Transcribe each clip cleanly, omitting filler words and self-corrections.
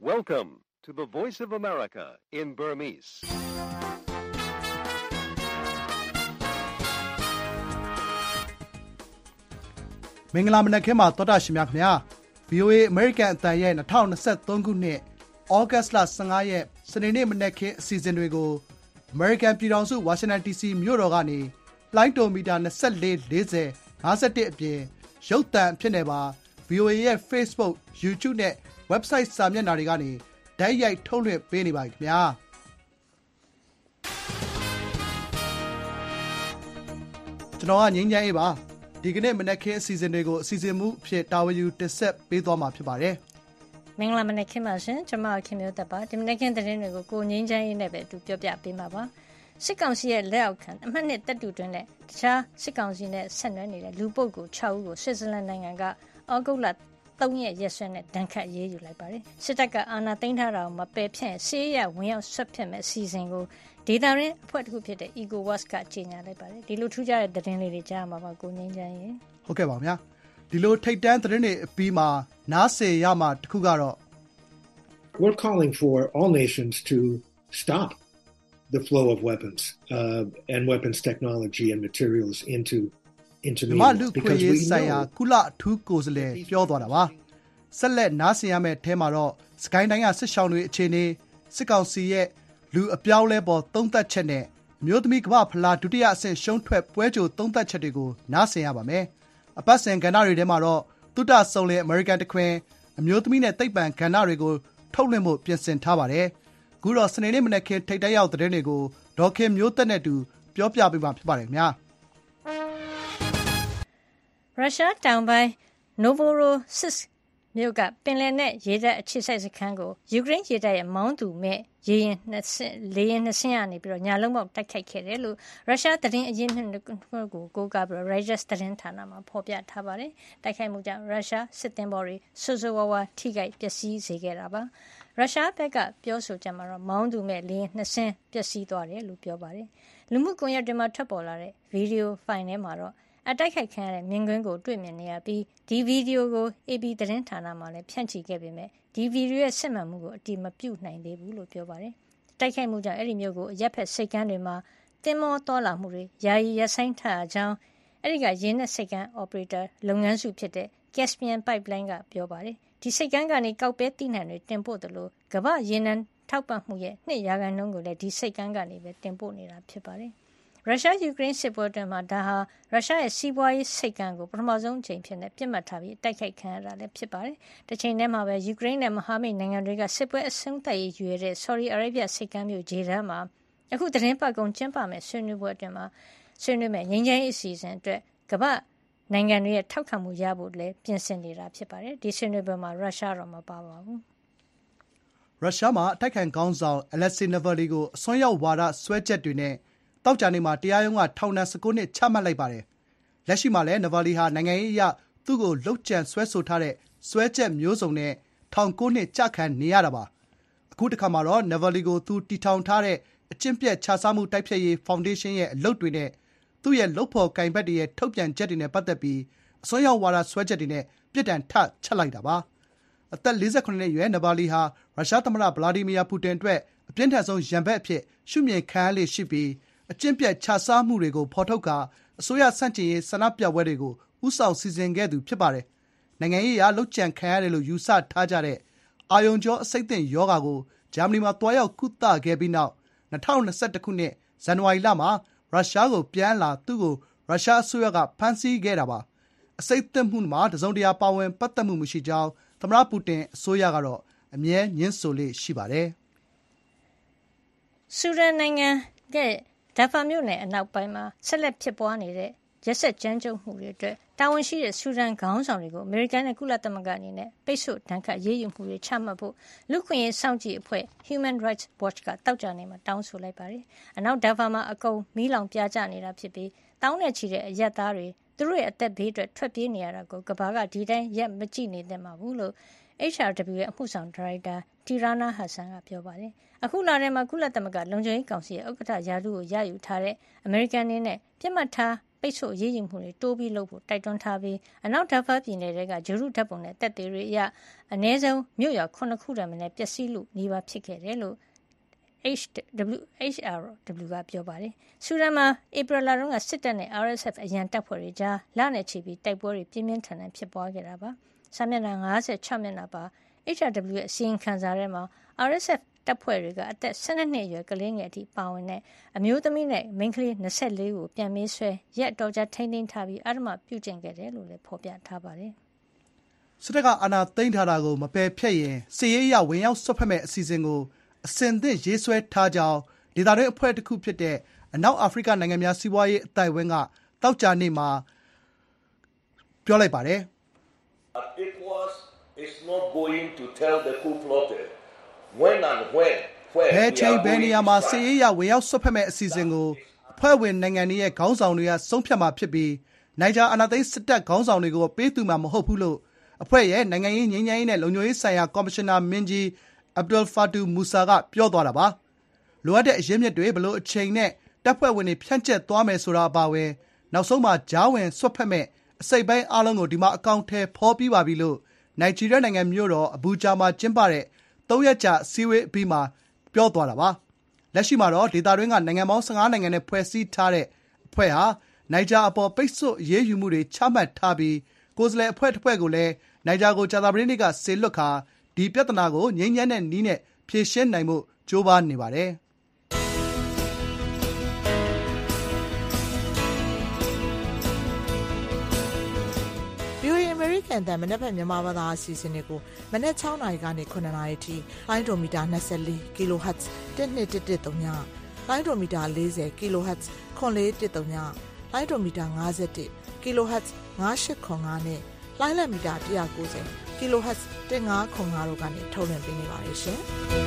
Welcome to the Voice of America in Burmese. ။မင်္ဂလာမနက်ခင်းပါသောတာရှင်များခင်ဗျာ VOA American အတန်ရဲ့2023ခုနှစ်ဩဂတ်လ15ရက်စနေနေ့မနက်ခင်းအစီအစဉ်တွေကို American ပြည်ထောင်စု Washington DC မြို့တော်ကနေလိုင်းတိုမီတာ24 40 51အပြင်ရုပ်သံဖြစ်နေပါ VOA ရဲ့ Facebook, YouTube နဲ့ website စာမျက်နှာတွေကနေဓာတ်ရိုက်ထုတ်လွှင့်ပေးနေပါခင်ဗျာကျွန်တော်ကငင်းချမ်းအေးပါဒီကနေ့မနက်ခင်းအစီအစဉ်တွေကိုအစီအစဉ်မှုဖြစ်တာဝန်ယူတင်ဆက်ပေးသွားမှာဖြစ်ပါတယ်မင်္ဂလာမနက်ခင်းပါရှင်ကျွန်မခင်မျိုးသက်ပါဒီမနက်ခင်းသတင်းတွေကိုကိုငင်းချမ်းအေးနဲ့ပဲအတူပြောပြပေးမှာပါစစ်ကောင်စီရဲ့လက်အောက်ခံအမှတ်နှစ်တပ်တူတွင်နဲ့တခြားစစ်ကောင်စီနဲ့ဆက်နွယ်နေတဲ့လူပုဂ္ဂိုလ်6ဦးကိုဆွစ်ဇာလန်နိုင်ငံကဩဂုတ်လ3ရက်ရက်စွဲနဲ့ဒဏ်ခတ်ရေးယူလိုက်ပါတယ်စစ်တပ်ကအာဏာသိမ်းထားတာကိုမပယ်ဖျက်ဆေးရဝင်ရောက်ဆွတ်ဖက်မဲ့အစီအစဉ်ကိုဒေတာရင်းအဖွဲ့တစ်ခုဖြစ်တဲ့ ECOWAS ကကြေညာလိုက်ပါတယ်ဒီလိုထူးခြားတဲ့သတင်းလေးတွေကြားမှာပါကိုငင်းချမ်းရေဟုတ်ကဲ့ပါဗျာဒီလိုထိတ်တန့်သတင်းတွေအပြီးမှာနားဆင်ရမှာတစ်ခုကတော့ We're calling for all nations to stop the flow of weapons and weapons technology and materials into Myanmar because we know ကုလအထူးကိုယ်စားလှယ်ပြောသွားတာပါဆက်လက်နားဆင်ရမယ့်အဲမှာတော့စကိုင်းတိုင်းကစစ်ရှောင်းတွေအခြေအနေစစ်ကောင်စီရဲ့လူအပြောင်းလဲပေါ်သုံးသပ်ချက်နဲ့မျိုးသမီးကမ္ဘာဖလားဒုတိယအဆင့်ရှုံးထွက်ပွဲကြိုသုံးသပ်ချက်တွေကိုနားဆင်ရပါမယ်အပတ်စဉ်ကဏ္ဍတွေထဲမှာတော့သုတဆုံလင်အမေရိကန်တခွင်အမျိုးသမီးနဲ့သိပ္ပံကဏ္ဍတွေကိုထုတ်လွှင့်ဖို့ပြင်ဆင်ထားပါတယ်အခုတော့စနေနေ့မနက်ခင်းထိပ်တန်းရောက်သတင်းတွေကိုဒေါ်ခင်မျိုးသက်နဲ့တူပြောပြပေးမှာဖြစ်ပါတယ်ခင်ဗျာရုရှားတောင်ပိုင်း Novorossiysk မြို့ကပင်လယ်နက်ရေတပ်အခြေစိုက်စခန်းကိုယူကရိန်းရေတပ်ရဲ့မောင်းသူမဲ့လေယာဉ်2စင်းကနေပြီးတော့ညာလုံးပေါက်တိုက်ခိုက်ခဲ့တယ်လို့ရုရှားသတင်းအရင်းမြစ်ကိုကိုးကားပြီးတော့ Reuters သတင်းဌာနမှာဖော်ပြထားပါတယ်။တိုက်ခိုက်မှုကြောင့်ရုရှားစစ်သင်္ဘောတွေဆိုးဆိုးဝါးဝါးထိခိုက်ပျက်စီးစေခဲ့တာပါ။ရုရှားဘက်ကပြောဆိုချက်မှာတော့မောင်းသူမဲ့လေယာဉ်2စင်းပျက်စီးသွားတယ်လို့ပြောပါတယ်။လူမှုကွန်ရက်တွေမှာထွက်ပေါ်လာတဲ့ဗီဒီယိုဖိုင်ထဲမှာတော့အတိုက်ခိုက်ခံရတဲ့မြင်ကွင်းကိုတွေ့မြင်နေရပြီးဒီဗီဒီယိုကို AP သတင်းဌာနမှလည်းဖြန့်ချီခဲ့ပေမဲ့ဒီဗီဒီယိုရဲ့စစ်မှန်မှုကိုအတိမပြုနိုင်သေးဘူးလို့ပြောပါတယ်။တိုက်ခိုက်မှုကြောင့်အဲ့ဒီမျိုးကိုရပ်ဖက်စိတ်ကမ်းတွေမှာတင်မောတော်လာမှုတွေယာယီရပ်ဆိုင်းထားကြောင်းအဲ့ဒီကရင်းနဲ့စိတ်ကမ်း operator လုပ်ငန်းစုဖြစ်တဲ့ Caspian Pipeline ကပြောပါတယ်။ဒီစိတ်ကမ်းကနေကောက်ပဲတိနှံတွေတင်ပို့တယ်လို့ကမ္ဘာရင်းနှံထောက်ပံ့မှုရဲ့2% ကိုလည်းဒီစိတ်ကမ်းကနေပဲတင်ပို့နေတာဖြစ်ပါတယ်။ရုရှားယူကရိန်းစစ်ပွဲတွင်မှာဒါဟာရုရှားရဲ့စီးပွားရေးစိတ်ကံကိုပထမဆုံးအချိန်ဖြစ်နေပြစ်မှတ်ထားပြီးတိုက်ခိုက်ခံရတာလည်းဖြစ်ပါတယ်။တစ်ချိန်တည်းမှာပဲယူကရိန်းနဲ့မဟာမိတ်နိုင်ငံတွေကစစ်ပွဲအဆုံးသတ်ရေးရွေတဲ့ Saudi Arabia စိတ်ကံမျိုးဂျေဒန်မှာအခုသတင်းပတ်ကုန်ကျင်းပမဲ့ဆွေးနွေးပွဲအတွင်းမှာဆွေးနွေးမဲ့ငြိမ်းချမ်းရေးအစီအစဉ်အတွက်ကမ္ဘာနိုင်ငံတွေရဲ့ထောက်ခံမှုရဖို့လည်းပြင်ဆင်နေတာဖြစ်ပါတယ်။ဒီဆွေးနွေးပွဲမှာရုရှားတော့မပါပါဘူး။ရုရှားမှာအတိုက်ခံခေါင်းဆောင် Alexei Navalny ကိုအစွန်းရောက်ဝါဒစွဲချက်တွေနဲ့တောက်ကြနေမှာတရားရုံးကထောင်ဒဏ်19နှစ်ချမှတ်လိုက်ပါတယ်။လက်ရှိမှာလည်းနဗာလီဟာနိုင်ငံရေးအရသူ့ကိုလှုပ်ကြံဆွဲဆိုထားတဲ့ဆွဲချက်မျိုးစုံနဲ့ထောင်9နှစ်ကြခံနေရတာပါ။အခုတစ်ခါမှာတော့နဗာလီကိုသူတီထောင်ထားတဲ့အကျင့်ပြတ်ခြစားမှုတိုက်ဖျက်ရေးဖောင်ဒေးရှင်းရဲ့အလုပ်တွေနဲ့သူ့ရဲ့လုပ်ဖော်ကင်ဘက်တွေရဲ့ထုတ်ပြန်ချက်တွေနဲ့ပတ်သက်ပြီးအစွန်းရောက်ဝါဒဆွဲချက်တွေနဲ့ပြစ်ဒဏ်ထပ်ချက်လိုက်တာပါ။အသက်48နှစ်အရွယ်နဗာလီဟာရုရှားသမ္မတဗလာဒီမီယာပူတင်အတွက်အပြင်းထန်ဆုံးရန်ဘက်အဖြစ်ရှုမြင်ခံရလေရှိပြီးအကျင့်ပြတ်ခြစားမှုတွေကိုဖော်ထုတ်ကာအစိုးရဆန့်ကျင်ရေးဆန္ဒပြပွဲတွေကိုဥဆောင်စီစဉ်ခဲ့သူဖြစ်ပါတယ်။နိုင်ငံရေးအရလှုပ်ကြံခံရတယ်လို့ယူဆထားကြတဲ့အာယုံကြောအဆိပ်သင့်ယောဂါကိုဂျာမနီမှာတွားရောက်ကုသခဲ့ပြီးနောက်2021ခုနှစ်ဇန်နဝါရီလမှာရုရှားကိုပြန်လာသူ့ကိုရုရှားအစိုးရကဖမ်းဆီးခဲ့တာပါ။အဆိပ်သင့်မှုမှာတစုံတရာပါဝင်ပတ်သက်မှုမရှိကြောင်းသမ္မတပူတင်အစိုးရကတော့အမြဲညှင်းဆိုလေ့ရှိပါတယ်။ဆူဒန်နိုင်ငံကဒါဖာမြို့နယ်အနောက်ပိုင်းမှာဆက်လက်ဖြစ်ပွားနေတဲ့ရက်စက်ကြမ်းကြုတ်မှုတွေအတွက်တာဝန်ရှိတဲ့ဆူဒန်ခေါင်းဆောင်တွေကိုအမေရိကန်နဲ့ကုလသမဂ္ဂအနေနဲ့ပိတ်ဆို့ဒဏ်ခတ်ရေးယူမှုတွေချမှတ်ဖို့လူ့ခွင့်ရေးစောင့်ကြည့်အဖွဲ့ Human Rights Watch ကတောက်ကြနေမှာတောင်းဆိုလိုက်ပါတယ်။အနောက်ဒါဖာမှာအကုန်မီးလောင်ပြာကျနေတာဖြစ်ပြီးတောင်းနဲ့ချီတဲ့အရက်သားတွေသူတို့ရဲ့အသက်ဘေးအတွက်ထွက်ပြေးနေရတာကိုကမ္ဘာကဒီတိုင်းရက်မကြည့်နေသင့်ပါဘူးလို့ HRW ရဲ့အမှုဆောင်ဒါရိုက်တာတီရာနာဟတ်ဆန်ကပြောပါတယ်။အခုလာထဲမှာကုလသမဂ္ဂလုံခြုံရေးကောင်စီရဲ့ဥက္ကဋ္ဌရာထူးကိုရယူထားတဲ့အမေရိကန်အနေနဲ့ပြစ်မှတ်ထားပိပိတ်ဆို့အရေးယူမှုတွေတိုးပြီးလုပ်ဖို့တိုက်တွန်းထားပြီးအနောက်ဒါဖာပြည်နယ်တွေကဂျေရုဓာတ်ပုံနဲ့တပ်တွေအရအနည်းဆုံးမြို့ရွာ9ခုတည်းနဲ့ပျက်စီးလို့နှီးပါဖြစ်ခဲ့တယ်လို့HRW ကပြောပါတယ်။ဆူဒန်မှာဧပြီလတုန်းကစစ်တပ်နဲ့ RSF အရန်တပ်ဖွဲ့တွေကြားလနဲ့ချီပြီးတိုက်ပွဲတွေပြင်းပြင်းထန်ထန်ဖြစ်ပွားခဲ့တာပါ။စာမျက်နှာ56မျက်နှာပါ HRW ရဲ့အစီရင်ခံစာထဲမှာ RSF တပ်ဖွဲ့တွေကအသက်12နှစ်အရွယ်ကလေးငယ်အထိပါဝင်တဲ့အမျိုးသမီးနဲ့မိန်းကလေး24ကိုပြန်မေးဆွဲရက်တော်ကြာထိန်းသိမ်းထားပြီးအဓမ္မပြုကျင့်ခဲ့တယ်လို့လည်းဖော်ပြထားပါတယ်။စစ်တပ်ကအာဏာသိမ်းထားတာကိုမပယ်ဖျက်ရင်စစ်ရေးအရဝင်ရောက်ဆွတ်ဖက်မဲ့အစီအစဉ်ကိုအစဉ်သင့်ရေးဆွဲထားကြောင်းဒေသတွင်းအဖွဲ့တစ်ခုဖြစ်တဲ့အနောက်အာဖရိကနိုင်ငံများစီးပွားရေးအသိုက်အဝန်းကတောက်ကြနေ့မှာပြောလိုက်ပါတယ်။ It's not going to tell the coup plotter when and where ဘယ်ချိန်ဘယ်နေရာမှာစစ်ရေးအရဝင်ရောက်ဆွတ်ဖက်မဲ့အစီအစဉ်ကိုအဖွဲ့ဝင်နိုင်ငံတွေရဲ့ခေါင်းဆောင်တွေကဆုံးဖြတ်မှာဖြစ်ပြီးနိုင်ဂျာအာဏာသိမ်းစစ်တပ်ခေါင်းဆောင်တွေကိုပေးသူမှာမဟုတ်ဘူးလို့အဖွဲ့ရဲ့နိုင်ငံရေးငြိမ်းချမ်းရေးနဲ့လုံခြုံရေးဆိုင်ရာကော်မရှင်နာမင်းကြီးAbdel Fattah Musa ကပြောသွားတာပါ။လိုအပ်တဲ့အရင်းမြစ်တွေဘလို့အချိန်နဲ့တပ်ဖွဲ့ဝင်တွေဖြန့်ကျက်သွားမယ်ဆိုတာအပါအဝင်နောက်ဆုံးမှာကြားဝင်ဆွတ်ဖက်မဲ့အစိပ်ပိုင်းအားလုံးကိုဒီမှာအကောင့်ထဲဖော်ပြီးပါပြီလို့နိုင်ဂျီးရီးယားနိုင်ငံမြို့တော်အဘူဂျာမှာကျင်းပတဲ့3ရက်ကြာစည်းဝေးအပြီးမှာပြောသွားတာပါ။လက်ရှိမှာတော့ဒေသတွင်းကနိုင်ငံပေါင်း15နိုင်ငံနဲ့ဖွဲ့စည်းထားတဲ့အဖွဲ့ဟာနိုင်ဂျာအပေါ်ပိတ်ဆို့အရေးယူမှုတွေချမှတ်ထားပြီးကိုယ်စားလှယ်အဖွဲ့တစ်ဖွဲ့ကိုလည်းနိုင်ဂျာကိုကြာသပတေးနေ့ကစေလွှတ်ခါဒီပြဿနာကိုငြိမ်းချမ်းတဲ့နည်းနဲ့ဖြေရှင်းနိုင်မှုကြိုးပမ်းနေပါတယ်။ VOA American တန်မနေ့ဖက်မြန်မာဘာသာအစီအစဉ်တွေကိုမနေ့6နာရီကနေ9နာရီထိလိုင်းဒိုမီတာ24 kHz 1213ညလိုင်းဒိုမီတာ40 kHz 9413ညလိုင်းဒိုမီတာ51 kHz 9805နဲ့လိုင်းလက်မီတာ190 kHz 1505တို့ကနေထုတ်လွှင့်ပေးနေပါတယ်ရှင်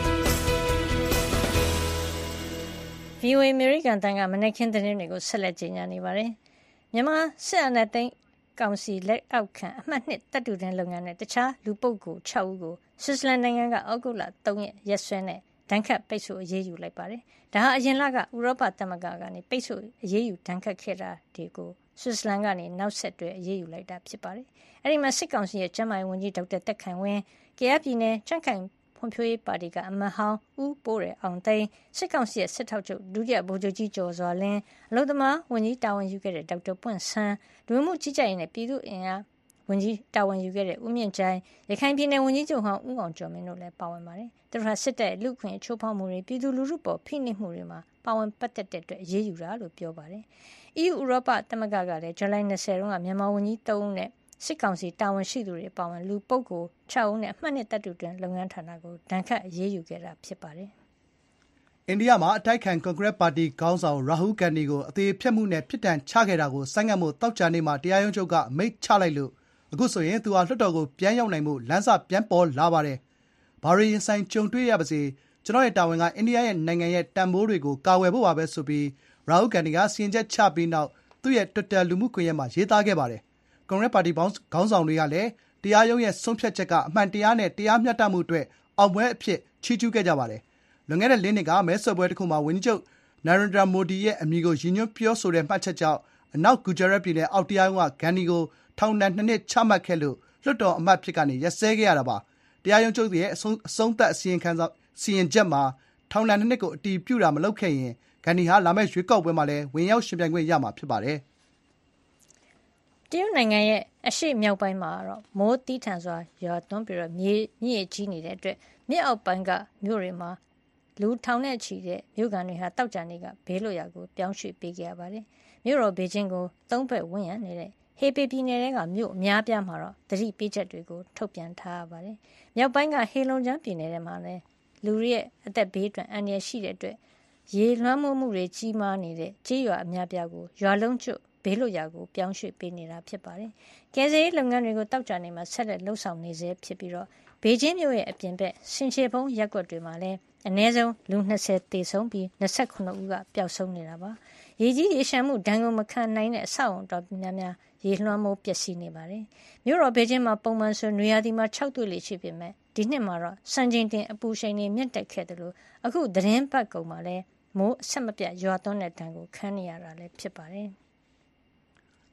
။ VOA American တန်ကမနေ့ကင်းသတင်းတွေကိုဆက်လက်ကြီးညာနေပါတယ်။မြန်မာစစ်အာဏာသိမ်းကောင်စီလက်အောက်ခံအမှတ်2တပ်တူတင်လုပ်ငန်းနဲ့တခြားလူပုဂ္ဂိုလ်6ဦးကိုဆွစ်ဇာလန်နိုင်ငံကဩဂုတ်လ3ရက်ရက်စွဲနဲ့ဒဏ်ခတ်ပိတ်ဆို့အရေးယူလိုက်ပါတယ်။ဒါဟာအရင်လကဥရောပသမဂ္ဂကနေပိတ်ဆို့အရေးယူဒဏ်ခတ်ခဲ့တာတွေကိုဆွစ်ဇာလန်ကနေနောက်ဆက်တွဲအရေးယူလိုက်တာဖြစ်ပါတယ်။အဲဒီမှာစစ်ကောင်စီရဲ့ကျန်းမာရေးဝန်ကြီးဒေါက်တာသက်ခိုင်ဝင်း၊ကယားပြည်နယ်ကြံ့ခိုင်ဖွံ့ဖြိုးရေးပါတီကအမတ်ဟောင်းဦးပိုးရအောင်သိန်းစစ်ကောင်စီရဲ့စစ်ထောက်ချုပ်ဒုတိယဗိုလ်ချုပ်ကြီးကျော်စွာလင်းအလုံသမားဝန်ကြီးတာဝန်ယူခဲ့တဲ့ဒေါက်တာပွင့်ဆန်းလူမှုကြီးကြပ်ရေးနဲ့ပြည်သူ့အင်အားဝန်ကြီးတာဝန်ယူခဲ့တဲ့ဦးမြင့်ကျိုင်းရခိုင်ပြည်နယ်ဝန်ကြီးချုပ်ဟောင်းဦးအောင်ကျော်မင်းတို့လည်းပါဝင်ပါတယ်။သူတို့ဟာစစ်တပ်လူ့ခွင့်ချိုးဖောက်မှုတွေပြည်သူလူထုပေါ်ဖိနှိပ်မှုတွေမှာပါဝင်ပတ်သက်တဲ့အတွက်အရေးယူတာလို့ပြောပါတယ်။ EU ဥရောပသမဂ္ဂကလည်းဇူလိုင်20တုန်းကမြန်မာဝန်ကြီး3ဦးနဲ့စစ်ကောင်စီတာဝန်ရှိသူတွေပါဝင်လူပုဂ္ဂိုလ်6ဦးနဲ့အမှတ်2တပ်တူတွင်လုပ်ငန်းဌာနကိုဒဏ်ခတ်အရေးယူခဲ့တာဖြစ်ပါတယ်။အိန္ဒိယမှာအတိုက်ခံကွန်ဂရက်ပါတီခေါင်းဆောင်ရာဟူးဂန်ဒီကိုအသေးဖြတ်မှုနဲ့ပြစ်ဒဏ်ချခဲ့တာကိုဆိုင်းငံ့မှုတောက်ကြနေ့မှာတရားရုံးချုပ်ကအမိန့်ချလိုက်လို့အခုဆိုရင်သူဟာလွှတ်တော်ကိုပြန်ရောက်နိုင်မှုလမ်းစပြန်ပေါ်လာပါတယ်။ဘာရီရင်ဆိုင်ကြုံတွေ့ရပါစေကျွန်တော်ရဲ့တာဝန်ကအိန္ဒိယရဲ့နိုင်ငံရဲ့တန်ဖိုးတွေကိုကာဝယ်ဖို့ပါပဲဆိုပြီးရာဟူးဂန်ဒီကစီရင်ချက်ချပြီးနောက်သူ့ရဲ့ Twitter လူမှုကွန်ရက်မှာရေးသားခဲ့ပါတယ်။ကွန်ဂရက်ပါတီခေါင်းဆောင်တွေကလည်းတရားရုံးရဲ့ဆုံးဖြတ်ချက်ကအမှန်တရားနဲ့တရားမျှတမှုအတွက်အောင်ပွဲအဖြစ်ချီးကျူးခဲ့ကြပါတယ်။လွန်ခဲ့တဲ့၄နှစ်ကမဲဆွယ်ပွဲတစ်ခုမှာဝန်ကြီးချုပ်နာရင်ဒရာမိုဒီရဲ့အမည်ကိုရည်ညွှန်းပြောဆိုတဲ့မှတ်ချက်ကြောင့်အနောက်ဂူဂျာရတ်ပြည်နယ်အောက်တရားရုံးကဂန်ဒီကိုထောင်ဒဏ်2နှစ်ချမှတ်ခဲ့လို့လွှတ်တော်အမတ်ဖြစ်ကနေရက်စဲခဲ့ရတာပါ။တရားရုံးချုပ်ရဲ့အဆုံးသတ်စီရင်ချက်မှာထောင်ဒဏ်2နှစ်ကိုအတည်ပြုတာမလုပ်ခဲ့ရင်ဂန်ဒီဟာလာမယ့်ရွေးကောက်ပွဲမှာလည်းဝင်ရောက်ရှင်ပြိုင်ခွင့်ရမှာဖြစ်ပါတယ်။တရုတ်နိုင်ငံရဲ့အရှေ့မြောက်ပိုင်းမှာတော့မိုးတီးထန်စွာရွာသွန်းပြီးမြေကြီးနေတဲ့အတွက်မြစ်အောက်ပိုင်းကမြို့တွေမှာလူထောင်နဲ့ချီတဲ့မြို့ကန်တွေဟာတောက်ကြနေကဘေးလွတ်ရာကိုပြောင်းရွှေ့ပေးခဲ့ရပါတယ်။မြို့တော်ဘေကျင်းကို3ဘက်ဝန်းရံနေတဲ့ဟေပေပြည်နယ်ကမြို့အများပြားမှာတော့သတိပေးချက်တွေကိုထုတ်ပြန်ထားရပါတယ်။မြောက်ပိုင်းကဟေလုံကျန်းပြည်နယ်ထဲမှာလည်းလူတွေရဲ့အသက်ဘေးအတွက်အန္တရာယ်ရှိတဲ့အတွက်ရေလွှမ်းမိုးမှုတွေကြီးမားနေတဲ့ကြေးရွာအများပြားကိုရွာလုံးကျွတ်ဘေးလွတ်ရာကိုပြောင်းရွှေ့ပေးနေတာဖြစ်ပါတယ်။ကယ်ဆယ်ရေးလုပ်ငန်းတွေကိုတောက်ကြနေမှာဆက်လက်လှုပ်ဆောင်နေစေဖြစ်ပြီးတော့ဘေကျင်းမြို့ရဲ့အပြင်ဘက်ဆင်ချေဖုံးရပ်ကွက်တွေမှာလည်းအနည်းဆုံးလူ20သေဆုံးပြီး29ဦးကပျောက်ဆုံးနေတာပါ။ရေကြီးရေရှမ်းမှုဒဏ်ကိုမခံနိုင်တဲ့အဆောက်အုံတော်များများရေလွှမ်းမိုးပျက်စီးနေပါတယ်။မြို့တော်ဘေကျင်းမှာပုံမှန်ဆိုနွေရာသီမှာ6တွေ့လေရှိပေမဲ့ဒီနှစ်မှာတော့စံချိန်တင်အပူရှိန်တွေမြင့်တက်ခဲ့တယ်လို့အခုသတင်းပတ်ကုန်မှာလည်းမိုးအဆက်မပြတ်ရွာသွန်းတဲ့ဒဏ်ကိုခံနေရတာလည်းဖြစ်ပါတယ်။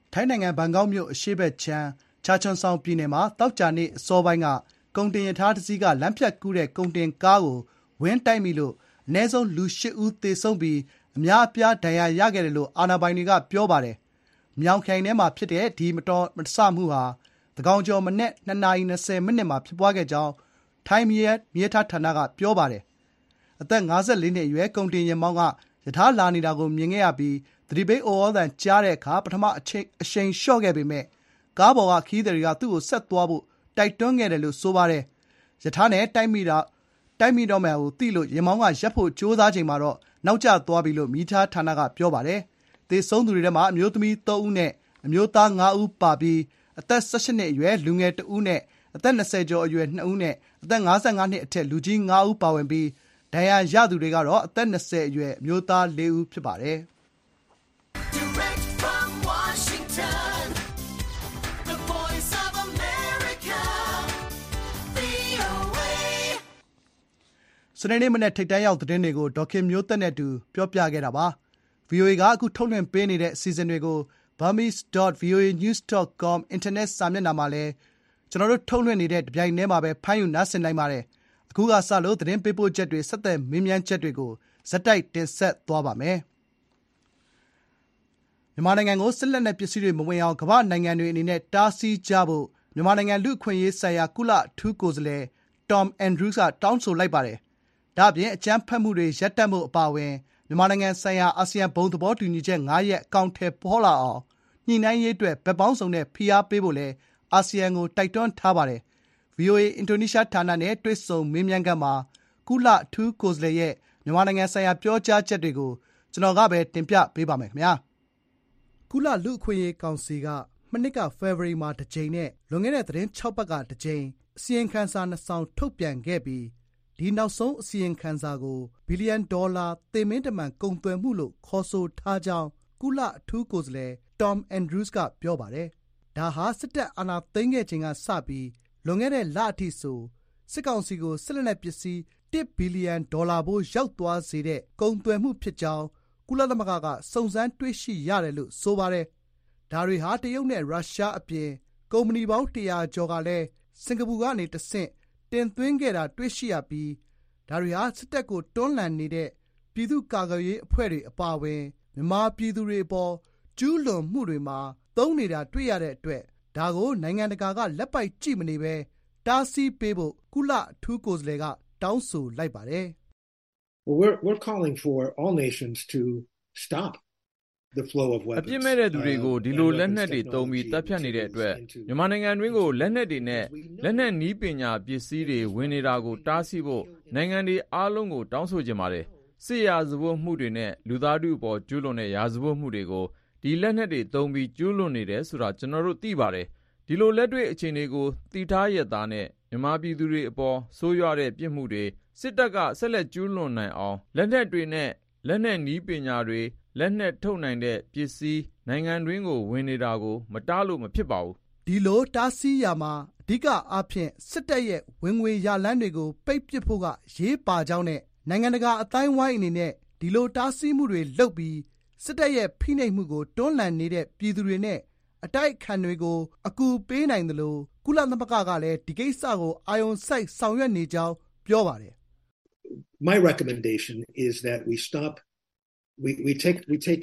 ထိုင်းနိုင်ငံဘန်ကောက်မြို့အရှေ့ဘက်ခြမ်းချာချွန်ဆောင်ပြည်နယ်မှာသောကြာနေ့အစောပိုင်းကကုန်တင်ရထားတစ်စီးကလမ်းဖြတ်ကူးတဲ့ကုန်တင်ကားကိုဝင်းတိုက်မိလို့အနည်းဆုံးလူ8ဦးသေဆုံးပြီးအများအပြားဒဏ်ရာရခဲ့တယ်လို့အာဏာပိုင်တွေကပြောပါတယ်။မြောင်ခရိုင်ထဲမှာဖြစ်တဲ့ဒီမတော်တဆမှုဟာသကောင်ကျော်မနေ့2:20မှာဖြစ်ပွားခဲ့ကြောင်းထိုင်းမြေထားဌာနကပြောပါတယ်။အသက်54နှစ်အရွယ်ကုန်တင်ယာဉ်မောင်းကရထားလာနေတာကိုမြင်ခဲ့ရပြီးသတိပေးအော်သံကြားတဲ့အခါပထမအချိန်လျှော့ခဲ့ပေမဲ့ကားပေါ်ကခီးသည်တွေကသူ့ကိုဆက်သွားဖို့တိုက်တွန်းခဲ့တယ်လို့ဆိုပါတယ်။ရထားနဲ့တိုက်မိတော့မယ်ကိုသိလို့ယာဉ်မောင်းကရပ်ဖို့ကြိုးစားချိန်မှာတော့နောက်ကျသွားပြီလို့မိသားဌာနကပြောပါတယ်။သေဆုံးသူတွေထဲမှာအမျိုးသမီး3ဦးနဲ့အမျိုးသား5ဦးပါပြီးအသက်18နှစ်အရွယ်လူငယ်1ဦးနဲ့အသက်20ကျော်အရွယ်2ဦးနဲ့အသက်55နှစ်အထက်လူကြီး5ဦးပါဝင်ပြီးဒဏ်ရာရသူတွေကတော့အသက်20အရွယ်အမျိုးသား4ဦးဖြစ်ပါတယ်။ Direct from Washington, the voice of America, VOA. စနေနေ့မနေ့ထိပ်တန်းရောက်သတင်းတွေကိုဒေါခင်မျိုးသက်နဲ့တူပြောပြခဲ့တာပါ။ VOA ကအခုထုတ်လွှင့်ပေးနေတဲ့အစီအစဉ်တွေကို burmese.voanews.com အင်တာနက်စာမျက်နှာမှာလည်းကျွန်တော်တို့ထုတ်လွှင့်နေတဲ့တပြိုင်တည်းမှာပဲဖမ်းယူနားဆင်နိုင်ပါတယ်။အခုကစလို့သတင်းပေးပို့ချက်တွေဆက်သွယ်မေးမြန်းချက်တွေကိုဇက်တိုက်တင်ဆက်သွားပါမယ်။မြန်မာနိုင်ငံကိုစစ်လက်နက်ပစ္စည်းတွေမဝင်အောင်ကမ္ဘာနိုင်ငံတွေအနေနဲ့တားဆီးကြဖို့မြန်မာနိုင်ငံလူ့အခွင့်အရေးဆိုင်ရာကုလအထူးကိုယ်စားလှယ် Tom Andrews ကတောင်းဆိုလိုက်ပါတယ်။ဒါ့အပြင်အကြမ်းဖက်မှုတွေရပ်တန့်ဖို့အပါအဝင်မြန်မာနိုင်ငံဆိုင်ရာအာဆီယံဘုံသဘောတူညီချက်9ရပ်အကောင်အထည်ပေါ်လာအောင်ညှိနှိုင်းရေးအတွက်ဘက်ပေါင်းစုံနဲ့ဖိအားပေးဖို့လည်းအာဆီယံကိုတိုက်တွန်းထားပါတယ်။ VOA အင်ဒိုနီးရှားဌာနနဲ့တွေ့ဆုံမေးမြန်းခန်းမှာကုလအထူးကိုယ်စားလှယ်ရဲ့မြန်မာနိုင်ငံဆိုင်ရာပြောကြားချက်တွေကိုကျွန်တော်ကပဲတင်ပြပေးပါမယ်ခင်ဗျာ။ကုလလူ့အခွင့်အရေးကောင်စီကမနှစ်ကဖေဖော်ဝါရီမှာတစ်ကြိမ်နဲ့လွန်ခဲ့တဲ့သတင်း6ပတ်ကတစ်ကြိမ်အစီရင်ခံစာ2စောင်ထုတ်ပြန်ခဲ့ပြီးဒီနောက်ဆုံးအစီရင်ခံစာကိုဘီလီယံဒေါ်လာသေမင်းတမန်ကုန်သွယ်မှုလို့ခေါ်ဆိုထားကြောင်းကုလအထူးကိုယ်စားလှယ် Tom Andrews ကပြောပါတယ်။ဒါဟာစစ်တပ်အာဏာသိမ်းခဲ့ချိန်ကစပြီးလွန်ခဲ့တဲ့လအထိဆိုစစ်ကောင်စီကိုစစ်လက်နက်ပစ္စည်း1ဘီလီယံဒေါ်လာဘိုးရောက်သွားစေတဲ့ကုန်သွယ်မှုဖြစ်ကြောင်းကုလသမဂ္ဂကစုံစမ်းတွေ့ရှိရတယ်လို့ဆိုပါတယ်။ဒါတွေဟာတရုတ်နဲ့ရုရှားအပြင်ကုမ္ပဏီပေါင်း100ကျော်ကလည်းစင်ကာပူကနေတဆင့်တင်သွင်းခဲ့တာတွေ့ရှိရပြီးဒါတွေဟာစစ်တပ်ကိုတွန်းလှန်နေတဲ့ပြည်သူ့ကာကွယ်ရေးအဖွဲ့တွေအပါအဝင်မြန်မာပြည်သူတွေအပေါ်ကျူးလွန်မှုတွေမှာသုံးနေတာတွေ့ရတဲ့အတွက်ဒါကိုနိုင်ငံတကာကလက်ပိုက်ကြည့်မနေပဲတားဆီးပေးဖို့ကုလအထူးကိုယ်စားလှယ်ကတောင်းဆိုလိုက်ပါတယ်။ We're calling for all nations to stop the flow of weapons. အပြစ်မဲ့တဲ့သူတွေကိုဒီလိုလက်နက်တွေသုံးပြီးတပ်ဖြတ်နေတဲ့အတွက်မြန်မာနိုင်ငံတွင်းကိုလက်နက်တွေနဲ့လက်နက်နည်းပညာပစ္စည်းတွေဝင်နေတာကိုတားဆီးဖို့နိုင်ငံတွေအားလုံးကိုတောင်းဆိုကြပါတယ်။စစ်ရာဇဝတ်မှုတွေနဲ့လူသားထုအပေါ်ကျူးလွန်တဲ့ရာဇဝတ်မှုတွေကိုဒီလက်နက်တွေသုံးပြီးကျူးလွန်နေတယ်ဆိုတာကျွန်တော်တို့သိပါတယ်။ဒီလိုလက်တွေ့အခြေအနေကိုသိထားရသားနဲ့မြန်မာပြည်သူတွေအပေါ်ဆိုးရွားတဲ့ပြစ်မှုတွေစစ်တပ်ကဆက်လက်ကျူးလွန်နိုင်အောင်လက်နက်တွေနဲ့လက်နက်နည်းပညာတွေလက်နက်ထုတ်နိုင်တဲ့ပစ္စည်းနိုင်ငံတွင်းကိုဝင်နေတာကိုမတားလို့မဖြစ်ပါဘူး။ဒီလိုတားဆီးရမှာအဓိကအားဖြင့်စစ်တပ်ရဲ့ဝင်ငွေရလမ်းတွေကိုပိတ်ပစ်ဖို့ကရေးပါကြောင်းနဲ့နိုင်ငံတကာအတိုင်းဝိုင်းအနေနဲ့ဒီလိုတားဆီးမှုတွေလုပ်ပြီးစစ်တပ်ရဲ့ဖိနှိပ်မှုကိုတွန်းလှန်နေတဲ့ပြည်သူတွေနဲ့အတိုက်အခံတွေကိုအကူပေးနိုင်တယ်လို့ကုလသမဂ္ဂကလည်းဒီကိစ္စကိုအာရုံစိုက်ဆောင်ရွက်နေကြောင်းပြောပါတယ်။ My recommendation is that we stop we take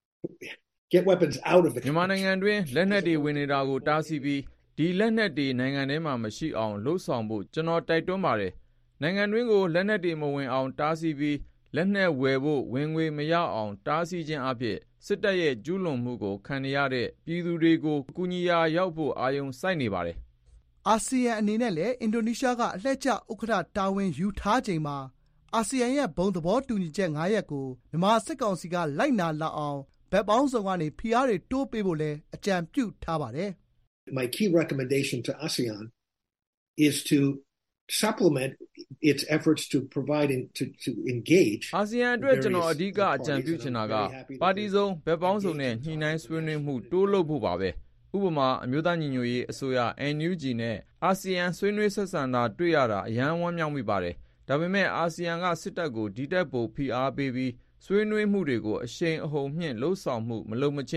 get weapons out of the မြန်မာနိုင်ငံတွင်းလက်နက်တွေဝင်နေတာကိုတားဆီးပြီးဒီလက်နက်တွေနိုင်ငံထဲမှာမရှိအောင်လှုံ့ဆော်ဖို့ကျွန်တော်တိုက်တွန်းပါတယ်။နိုင်ငံတွင်းကိုလက်နက်တွေမဝင်အောင်တားဆီးပြီးလက်နက်ဝယ်ဖို့ဝင်ငွေမရအောင်တားဆီးခြင်းအဖြစ်စစ်တပ်ရဲ့ကျူးလွန်မှုကိုခံရတဲ့ပြည်သူတွေကိုကူညီရာရောက်ဖို့အာရုံစိုက်နေပါတယ်။အာဆီယံအနေနဲ့လည်းအင်ဒိုနီးရှားကအလှည့်ကျဥက္ကဋ္ဌတာဝန်ယူထားချိန်မှာအာဆီယံရဲ့ဘုံသဘောတူညီချက်9ရပ်ကိုမြန်မာစစ်ကောင်စီကလိုက်နာလာအောင်ဘက်ပေါင်းစုံကနေဖိအားတွေတိုးပေးဖို့လည်းအကြံပြုထားပါတယ်။ My key recommendation to ASEAN is to supplement its efforts to provide to engage အာဆီယံအတွက်ကျွန်တော်အဓိကအကြံပြုချင်တာကပါတီစုံဘက်ပေါင်းစုံနဲ့ညှိနှိုင်းဆွေးနွေးမှုတိုးလုပ်ဖို့ပါပဲဥပမာအမျိုးသားညီညွတ်ရေးအစိုးရ NUG နဲ့အာဆီယံဆွေးနွေးဆက်ဆံတာတွေ့ရတာအယံဝမ်းမြောက်မိပါတယ်ဒါပေမဲ့အာဆီယံကစစ်တပ်ကိုဒီတက်ပိုဖိအားပေးပြီးဆွေးနွေးမှုတွေကိုအရှိန်အဟုန်မြင့်လှုံ့ဆော်မှုမလုပ်မချင်း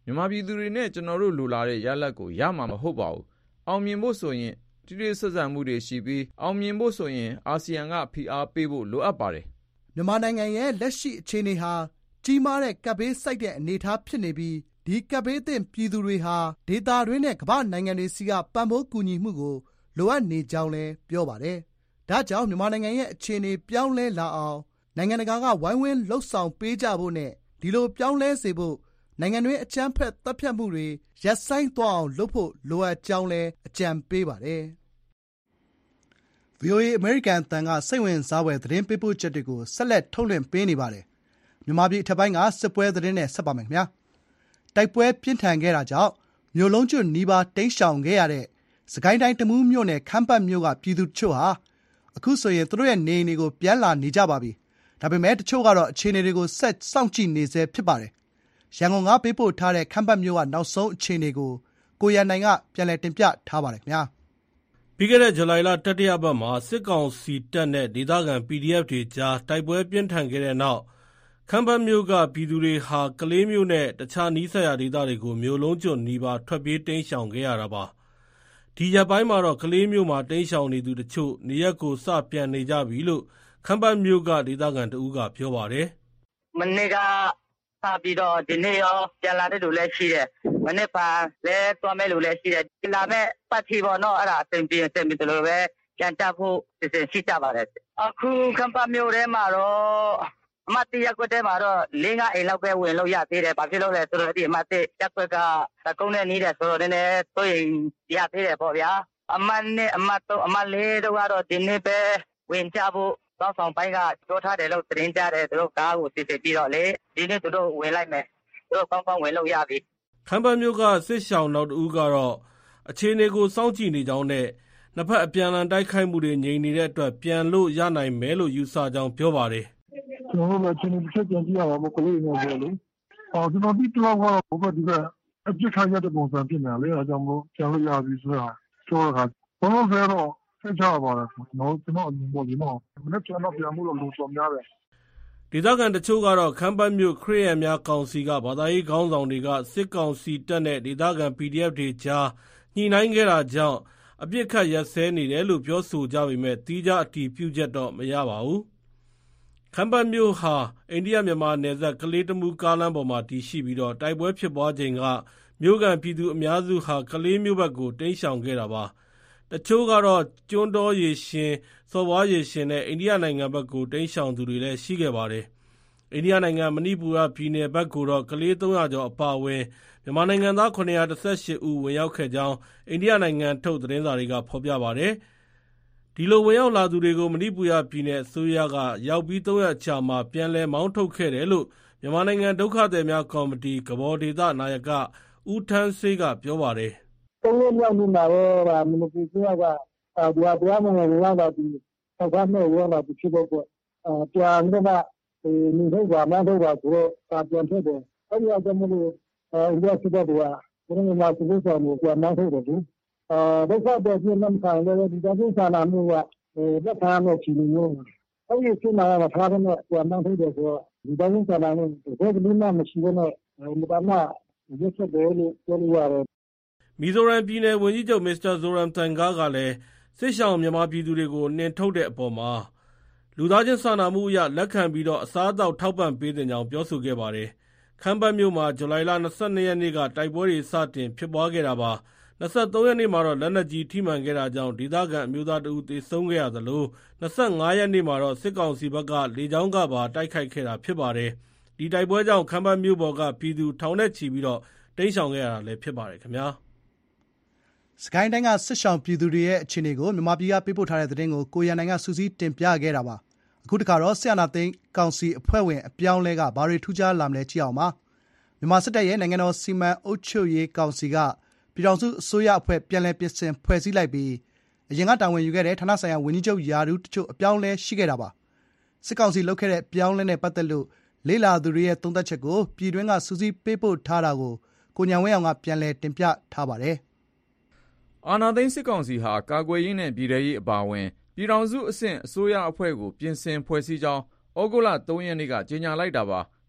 မြန်မာပြည်သူတွေနဲ့ကျွန်တော်တို့လိုလားတဲ့ရလဒ်ကိုရမှာမဟုတ်ပါဘူး။အောင်မြင်ဖို့ဆိုရင်တိတိဆက်ဆံမှုတွေရှိပြီးအောင်မြင်ဖို့ဆိုရင်အာဆီယံကဖိအားပေးဖို့လိုအပ်ပါတယ်။မြန်မာနိုင်ငံရဲ့လက်ရှိအခြေအနေဟာကြီးမားတဲ့ကပ်ဘေးဆိုက်တဲ့အနေအထားဖြစ်နေပြီးဒီကပ်ဘေးသင့်ပြည်သူတွေဟာဒေသတွင်းနဲ့ကမ္ဘာနိုင်ငံတွေစီကပံ့ပိုးကူညီမှုကိုလိုအပ်နေကြောင်းလည်းပြောပါတယ်။ဒါကြောင့်မြန်မာနိုင်ငံရဲ့အခြေအနေပြောင်းလဲလာအောင်နိုင်ငံတကာကဝိုင်းဝန်းလှုပ်ဆောင်ပေးကြဖို့နဲ့ဒီလိုပြောင်းလဲစေဖို့နိုင်ငံတွင်းအကြမ်းဖက်တပ်ဖြတ်မှုတွေရပ်ဆိုင်းသွားအောင်လုပ်ဖို့လိုအပ်ကြောင်းလည်းအကြံပေးပါတယ်။ VOA အမေရိကန်အသံကစိတ်ဝင်စားဖွယ်သတင်းပေးပို့ချက်တွေကိုဆက်လက်ထုတ်လွှင့်ပေးနေပါတယ်။မြန်မာပြည်အထက်ပိုင်းကစစ်ပွဲသတင်းနဲ့ဆက်ပါမယ်ခင်ဗျာ။တိုက်ပွဲပြင်းထန်ခဲ့တာကြောင့်မြို့လုံးကျွတ်နီးပါးတိမ်းရှောင်ခဲ့ရတဲ့စကိုင်းတိုင်းတမူးမြို့နယ်ခမ်းပတ်မြို့ကပြည်သူတချို့ဟာအခုဆိုရင်သူတို့ရဲ့နေအိမ်တွေကိုပြန်လာနေကြပါပြီ။ဒါပေမဲ့တချို့ကတော့အခြေအနေတွေကိုဆက်စောင့်ကြည့်နေဆဲဖြစ်ပါတယ်။ရန်ကုန်ကပေးပို့ထားတဲ့ခမ်းပတ်မြို့ကနောက်ဆုံးအခြေအနေကိုကိုရန်နိုင်ကပြန်လည်တင်ပြထားပါတယ်ခင်ဗျာ။ပြီးခဲ့တဲ့ဇူလိုင်လတတိယပတ်မှာစစ်ကောင်စီတပ်နဲ့ဒေသခံ PDF တွေကြားတိုက်ပွဲပြင်းထန်ခဲ့တဲ့နောက်ခမ်းပတ်မြို့ကပြည်သူတွေဟာကလေးမြို့နဲ့တခြားနီးစပ်ရာဒေသတွေကိုမြို့လုံးကျွတ်နီးပါးထွက်ပြေးတိမ်းရှောင်ခဲ့ရတာပါ။ဒီရက်ပိုင်းမှာတော့ကလေးမြို့မှာတိမ်းရှောင်နေသူတချို့နေရက်ကိုစပြန်နေကြပြီလို့ခမ်းပတ်မြို့ကဒေသခံတဦးကပြောပါတယ်။မနေ့ကစပြီးတော့ဒီနေ့ရောပြန်လာတဲ့လူလည်းရှိတယ်။မနေ့ပါလဲသွားမဲ့လူလည်းရှိတယ်။လာမဲ့ပတ်ထီပေါ့နော်အဲ့ဒါအဆင်ပြေတယ်လို့ပဲပြန်တက်ဖို့စီစဉ်ရှိကြပါတယ်။အခုခမ်းပတ်မြို့ထဲမှာတော့အမတ်တရက်ကွက်ထဲမှာတော့၄-၅အိမ်လောက်ပဲဝင်လို့ရသေးတယ်။ဘာဖြစ်လို့လဲဆိုတော့ဒီအမတ်တရက်ကွက်ကတကုန်းနဲ့နီးတယ်ဆိုတော့နည်းနည်းဆိုရင်ရသေးတယ်ပေါ့ဗျာ။အမတ်နဲ့အမတ်တော့အမတ်လေးတို့ကတော့ဒီနေ့ပဲဝင်ကြဖို့တောင်းဆောင်ပိုင်းကပြောထားတယ်လို့သတင်းကြတယ်သူတို့ကားကိုစစ်စစ်ပြီးတော့လေဒီနေ့သူတို့ဝင်လိုက်မယ်သူတို့ကောင်းကောင်းဝင်လို့ရပြီခမ်းပတ်မြို့ကစစ်ရှောင်းနောက်တဦးကတော့အခြေအနေကိုစောင့်ကြည့်နေကြောင်းနဲ့နှစ်ဖက်အပြန်အလှန်တိုက်ခိုက်မှုတွေငြိမ်နေတဲ့အတွက်ပြန်လို့ရနိုင်မယ်လို့ယူဆကြောင်းပြောပါတယ်ကျွန်တော်တို့ချင်းတစ်ချက်ပြန်ကြည့်ရပါမယ်ကလေးတွေပြောလို့ကျွန်တော်ဒီတော့ကတော့ဘယ်ဒီကအပြစ်ခံရတဲ့ပုံစံဖြစ်နေလေအဲကြောင့်မို့ပြန်လို့ရပြီဆိုတာပြောတာဘာလို့လဲတော့ဆက်ကြပါလားကျွန်တော်အမြင်ပေါ်ဒီမှာမနေ့ကျွန်တော်ပြန်မှုလို့လူတော်များတယ်ဒေသခံတချို့ကတော့ခမ်းပတ်မြို့ခရစ်ယာန်များကောင်စီကဘာသာရေးခေါင်းဆောင်တွေကစစ်ကောင်စီတပ်နဲ့ဒေသခံ PDF တွေကြားညှိနှိုင်းခဲ့တာကြောင့်အပြစ်ခတ်ရက်စဲနေတယ်လို့ပြောဆိုကြပေမဲ့တီးခြားအတည်ပြုချက်တော့မရပါဘူးခမ်းပတ်မြို့ဟာအိန္ဒိယမြန်မာနယ်စပ်ကလေးတမူကားလမ်းပေါ်မှာတည်ရှိပြီးတော့တိုက်ပွဲဖြစ်ပွားချိန်ကမြို့ကန်ပြည်သူအများစုဟာကလေးမြို့ဘက်ကိုတိမ်းရှောင်ခဲ့တာပါတချို့ကတော့ကျွန်းတော်ရေရှင်စော်ဘွားရေရှင်နဲ့အိန္ဒိယနိုင်ငံဘက်ကိုတိမ်းရှောင်သူတွေလည်းရှိခဲ့ပါတယ်အိန္ဒိယနိုင်ငံမဏိပူရပြည်နယ်ဘက်ကိုတော့ကလေး300ကျော်အပါအဝင်မြန်မာနိုင်ငံသား918ဦးဝင်ရောက်ခဲ့ကြောင်းအိန္ဒိယနိုင်ငံထုတ်သတင်းစာတွေကဖော်ပြပါတယ်ဒီလိုဝင်ရောက်လာသူတွေကိုမဏိပူရပြည်နယ်အစိုးရကရောက်ပြီး3ရက်ကြာမှပြန်လည်မောင်းထုတ်ခဲ့တယ်လို့မြန်မာနိုင်ငံဒုက္ခသည်များကော်မတီကဘော်ဒေသနာယကဦးထန်းစေးကပြောပါတယ် 3ရက်မြောက်နေ့မှာတော့မဏိပူရကတရားမဝင်ရောက်လာပြီးဆောက်ခွင့်ဝင်လာပြီးဖြစ်တော့ပြန်တော့နေထုတ်ပါမထုတ်ပါဆိုတော့ပြန်ထွက်တယ်အဲ့ဒီအကြောင်းမို့လို့ဒီကစစ်တပ်ကဘယ်လိုမှသူတို့ဆောင်ကိုပြန်မထုတ်တယ်ဘူးဒုက္ခတဲ့ပြင်းမှခံလည်းဒီကိစ္စနာမျိုးကလက်ခံရချီလို့အဲ့ဒီစစ်နာကထားတဲ့ပြန်မထုတ်တယ်ဆိုတော့ဒီကိစ္စနာမျိုးဘယ်လိုမှမရှိဘဲနဲ့ဒီပါမှရွတ်ချက်တယ်လို့ပြောလို့ရတယ်မီဇိုရမ်ပြည်နယ်ဝန်ကြီးချုပ်မစ္စတာဇိုရမ်တန်ဂါကလည်းစစ်ရှောင်းမြန်မာပြည်သူတွေကိုနှင်ထုတ်တဲ့အပေါ်မှာလူသားချင်းစာနာမှုအရလက်ခံပြီးတော့အစားအသောက်ထောက်ပံ့ပေးတဲ့ကြောင်းပြောဆိုခဲ့ပါတယ်ခမ်းပတ်မြို့မှာဇူလိုင်လ22ရက်နေ့ကတိုက်ပွဲတွေစတင်ဖြစ်ပွားခဲ့တာပါ23ရက်နေ့မှာတော့လက်နက်ကြီးထိမှန်ခဲ့တာကြောင့်ဒေသခံအမျိုးသားတဦးသေဆုံးခဲ့ရသလို25ရက်နေ့မှာတော့စစ်ကောင်စီဘက်ကလေကြောင်းကပါတိုက်ခိုက်ခဲ့တာဖြစ်ပါတယ်ဒီတိုက်ပွဲကြောင့်ခမ်းပတ်မြို့ပေါ်ကပြည်သူထောင်နဲ့ချီပြီးတော့တိမ်းရှောင်ခဲ့ရတာလည်းဖြစ်ပါတယ်ခင်ဗျာစကိုင်းတိုင်းကစစ်ရှောင်ပြည်သူတွေရဲ့အခြေအနေကိုမြန်မာပြည်ကပေးပို့ထားတဲ့သတင်းကိုကိုရန်နိုင်ကစူးစီးတင်ပြခဲ့တာပါအခုတခါတော့ဆီယနာသိန်းကောင်စီအဖွဲ့ဝင်အပြောင်းလဲကဘာတွေထူးခြားလာမလဲကြည့်အောင်ပါမြန်မာစစ်တပ်ရဲ့နိုင်ငံတော်စီမံအုပ်ချုပ်ရေးကောင်စီကပြည်ထောင်စုအစိုးရအဖွဲ့ပြန်လည်ပြင်ဆင်ဖွဲ့စည်းလိုက်ပြီးအရင်ကတာဝန်ယူခဲ့တဲ့ဌာနဆိုင်ရာဝန်ကြီးချုပ်ယာဒူးတချို့အပြောင်းလဲရှိခဲ့တာပါစစ်ကောင်စီလုပ်ခဲ့တဲ့အပြောင်းလဲနဲ့ပတ်သက်လို့လေးလာသူတွေရဲ့သုံးသပ်ချက်ကိုပြည်တွင်းကစူးစီးပေးပို့ထားတာကိုကိုညံဝင်းအောင်ကပြန်လည်တင်ပြထားပါတယ်အာဏာသိမ်းစစ်ကောင်စီဟာကာကွယ်ရေးနဲ့ပြည်ထရေးအပါအဝင်ပြည်ထောင်စုအဆင့်အစိုးရအဖွဲ့ကိုပြင်ဆင်ဖွဲ့စည်းကြောင်းဩဂုတ်လ3ရက်နေ့ကကြေညာလိုက်တာပါ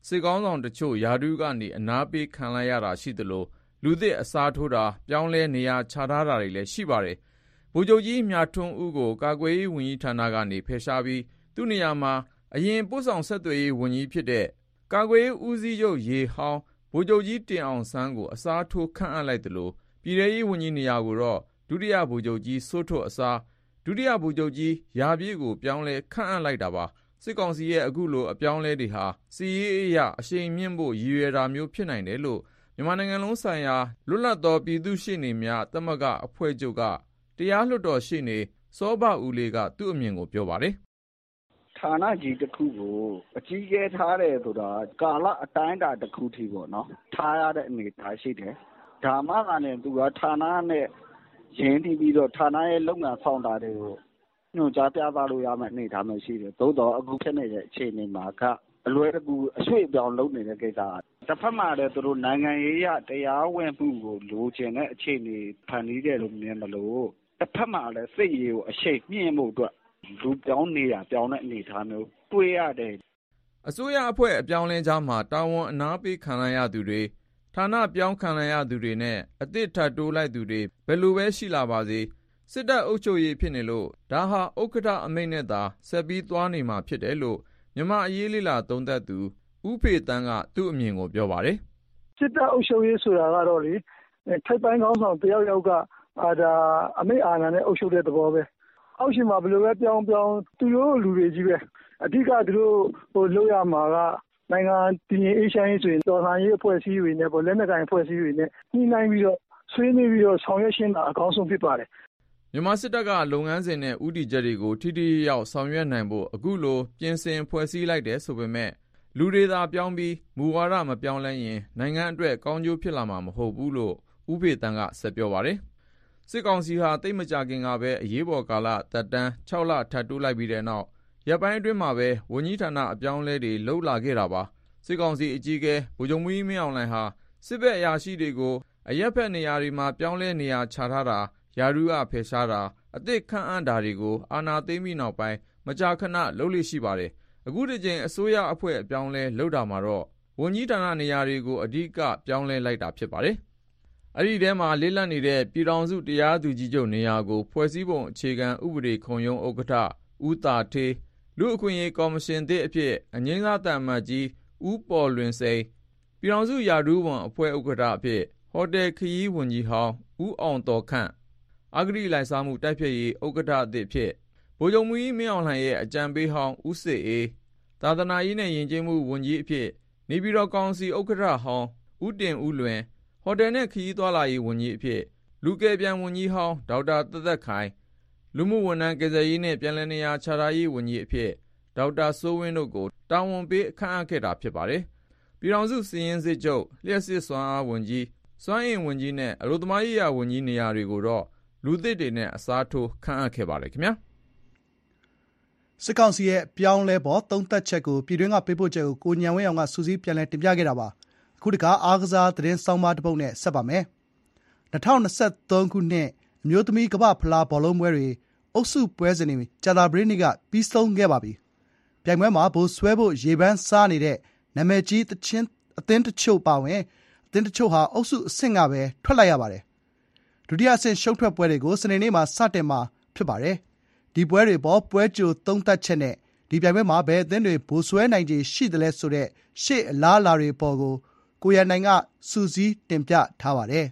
စစ်ကောင်းဆောင်တချို့ယာဒူးကနေအနားပေးခံလိုက်ရတာရှိသလိုလူသစ်အစားထိုးတာပြောင်းလဲနေရာချထားတာတွေလည်းရှိပါတယ်ဗိုလ်ချုပ်ကြီးမြထွန်းဦးကိုကာကွယ်ရေးဝန်ကြီးဌာနကနေဖယ်ရှားပြီးသူ့နေရာမှာအရင်ပို့ဆောင်ဆက်သွယ်ရေးဝန်ကြီးဖြစ်တဲ့ကာကွယ်ရေးဦးစီးချုပ်ရေဟောင်းဗိုလ်ချုပ်ကြီးတင်အောင်ဆန်းကိုအစားထိုးခန့်အပ်လိုက်သလိုပြည်ထရေးဝန်ကြီးနေရာကိုတော့ဒုတိယဗိုလ်ချုပ်ကြီးစိုးထွဋ်အစားဒုတိယဗိုလ်ချုပ်ကြီးရာပြည့်ကိုပြောင်းလဲခန့်အပ်လိုက်တာပါစစ်ကောင်စီရဲ့အခုလိုအပြောင်းလဲတွေဟာစီရေးအရာအရှိန်မြင့်ဖို့ရည်ရွယ်တာမျိုးဖြစ်နိုင်တယ်လို့မြန်မာနိုင်ငံလုံးဆိုင်ရာလွတ်လပ်သောပြည်သူ့ရှေ့နေများသမဂ္ဂအဖွဲ့ချုပ်ကတရားလွှတ်တော်ရှေ့နေစောဘဦးလေးကသူ့အမြင်ကိုပြောပါတယ်ဌာနကြီးတစ်ခုကိုအကြီးကျယ်ထားတယ်ဆိုတာကာလအတိုင်းအတာတစ်ခုထိပေါ့နော်ထားရတဲ့အနေအထားရှိတယ်ဒါမှလည်းသူကဌာနနဲ့ရင်းနှီးပြီးတော့ဌာနရဲ့လုပ်ငန်းဆောင်တာတွေကိုညွှန်ကြားပြသလို့ရမယ့်အနေအထားမျိုးရှိတယ်သို့တော့အခုဖြစ်နေတဲ့အခြေအနေမှာကအလွယ်တကူအရွှေ့အပြောင်းလုပ်နေတဲ့ကိစ္စတစ်ဖက်မှာလည်းသူတို့နိုင်ငံရေးရတရားဝင်မှုကိုလိုချင်တဲ့အခြေအနေဖန်တီးတယ်လို့မြင်မလို့တစ်ဖက်မှာလည်းစိတ်ရည်ကိုအရှိန်မြင့်မှုအတွက်လူပြောင်းနေတာပြောင်းတဲ့အနေအထားမျိုးတွေ့ရတယ်အစိုးရအဖွဲ့အပြောင်းလဲကြားမှာတာဝန်အနာပေးခံရသူတွေဌာနပြောင်းခံရသူတွေနဲ့အသစ်ထပ်တိုးလိုက်သူတွေဘယ်လိုပဲရှိလာပါစေစစ်တပ်အုပ်ချုပ်ရေးဖြစ်နေလို့ဒါဟာဥက္ကဋ္ဌအမိန့်နဲ့သာဆက်ပြီးသွားနေမှာဖြစ်တယ်လို့မြန်မာအရေးလေးလာသုံးသပ်သူဦးဖေတန်းကသူ့အမြင်ကိုပြောပါတယ်စစ်တပ်အုပ်ချုပ်ရေးဆိုတာကတော့လေထိုက်ပိုင်းကောင်းဆောင်တယောက်ယောက်ကဒါအမိန့်အာဏာနဲ့အုပ်ချုပ်တဲ့သဘောပဲအောက်ရှင်မှာဘယ်လိုပဲပြောင်းသူတို့လူတွေကြီးပဲအဓိကသူတို့လုပ်ရမှာကနိုင်ငံတည်ငြိမ်အေးချမ်းရေးဆိုရင်တော်လှန်ရေးအဖွဲ့အစည်းတွေနဲ့လက်နက်ကိုင်အဖွဲ့အစည်းတွေနဲ့ညှိနှိုင်းပြီးတော့ဆွေးနွေးပြီးတော့ဆောင်ရွက်ရှင်းတာအကောင်းဆုံးဖြစ်ပါတယ်မြန်မာစစ်တပ်ကလုပ်ငန်းစဉ်နဲ့ဥတီချက်တွေကိုထိထိရောက်ဆောင်ရွက်နိုင်ဖို့အခုလိုပြင်ဆင်ဖွဲ့စည်းလိုက်တယ်ဆိုပေမဲ့လူတွေသာပြောင်းပြီးမူဝါဒမပြောင်းလဲရင်နိုင်ငံအတွက်ကောင်းကျိုးဖြစ်လာမှာမဟုတ်ဘူးလို့ဦးဖေတန်းကဆက်ပြောပါတယ်စစ်ကောင်စီဟာတိတ်မကြခင်ကပဲအရေးပေါ်ကာလသက်တမ်း6လထပ်တိုးလိုက်ပြီးတဲ့နောက်ရပ်ပိုင်းအတွင်းမှာပဲဝန်ကြီးဌာနအပြောင်းလဲတွေလှုပ်လာခဲ့တာပါစစ်ကောင်စီအကြီးအကဲဗိုလ်ချုပ်မှူးကြီးမင်းအောင်လှိုင်ဟာစစ်ဘက်အရာရှိတွေကိုအရက်ဖက်နေရာတွေမှာပြောင်းလဲနေရာချထားတာယာဒူးကဖယ်ရှားတာအသစ်ခန့်အပ်တာတွေကိုအာဏာသိမ်းပြီးနောက်ပိုင်းမကြာခဏလုပ်လို့ရှိပါတယ်အခုတစ်ကြိမ်အစိုးရအဖွဲ့အပြောင်းလဲလုပ်တာမှာတော့ဝန်ကြီးဌာနနေရာတွေကိုအဓိကပြောင်းလဲလိုက်တာဖြစ်ပါတယ်အဲ့ဒီထဲမှာလေးလံနေတဲ့ပြည်ထောင်စုတရားသူကြီးချုပ်နေရာကိုဖွဲ့စည်းပုံအခြေခံဥပဒေခုံရုံးဥက္ကဋ္ဌဦးတာထေးလူအခွင့်အရေးကော်မရှင်သစ်အဖြစ်အငြိမ်းစားတမတ်ကြီးဦးပေါ်လွင်စိန်ပြည်ထောင်စုရာထူးဝန်အဖွဲ့ဥက္ကဋ္ဌအဖြစ်ဟိုတယ်ခရီးဝန်ကြီးဟောင်းဦးအောင်တော်ခန့်အဂတိလိုက်စားမှုတိုက်ဖျက်ရေးဥက္ကဋ္ဌအသစ်ဖြစ်ဗိုလ်ချုပ်မှူးကြီးမင်းအောင်လှိုင်ရဲ့အကြံပေးဟောင်းဦးစစ်အေးသာသနာရေးနဲ့ယဉ်ကျေးမှုဝန်ကြီးအဖြစ်နေပြည်တော်ကောင်စီဥက္ကဋ္ဌဟောင်းဦးတင်ဦးလွင်ဟိုတယ်နဲ့ခရီးသွားလာရေးဝန်ကြီးအဖြစ်လူကယ်ပြန်ဝန်ကြီးဟောင်းဒေါက်တာသက်သက်ခိုင်လူမှုဝန်ထမ်းကယ်ဆယ်ရေးနဲ့ပြည်내နေရာခြားထားရေးဝန်ကြီးအဖြစ်ဒေါက်တာစိုးဝင်းတို့ကိုတာဝန်ပေးအခန့်အပ်ခဲ့တာဖြစ်ပါတယ်ပြည်ထောင်စုစီရင်စစ်ချုပ်လျှက်စစ်စွမ်းအားဝန်ကြီးစွမ်းအင်ဝန်ကြီးနဲ့အလို့သမားရေးရာဝန်ကြီးနေရာတွေကိုတော့လူသစ်တွေနဲ့အစားထိုးခန့်အပ်ခဲ့ပါတယ်ခင်ဗျာစစ်ကောင်စီရဲ့ပြောင်းလဲပေါ်သုံးသက်ချက်ကိုပြည်တွင်းကပေးပို့ချက်ကိုကိုညံဝင်းအောင်ကစူးစီးပြန်လည်တင်ပြခဲ့တာပါအခုတခါအားကစားသတင်းဆောင်းပါးတစ်ပုဒ်နဲ့ဆက်ပါမယ်2023ခုနှစ်အမျိုးသမီးကမ္ဘာဖလားဘောလုံးပွဲတွေအုပ်စုပွဲစဉ်တွေကြာသပတေးနေ့ကပြီးဆုံးခဲ့ပါပြီပြိုင်ပွဲမှာဗိုလ်ဆွဲဖို့ရေပန်းစားနေတဲ့နာမည်ကြီးအသင်းတချို့ပါဝင်အသင်းတချို့ဟာအုပ်စုအဆင့်ကပဲထွက်လိုက်ရပါတယ်ဒုတိယအဆင့်ရှုံးထွက်ပွဲတွေကိုစနေနေ့မှာစတင်မှာဖြစ်ပါတယ်ဒီပွဲတွေပေါ်ပွဲကြိုသုံးသက်ချက်နဲ့ဒီပြိုင်ပွဲမှာဘယ်အသင်းတွေဗိုလ်ဆွဲနိုင်ခြေရှိသလဲဆိုတဲ့ရှေ့အလားအလာတွေပေါ်ကိုရန်နိုင်ကစူးစီးတင်ပြထားပါတယ်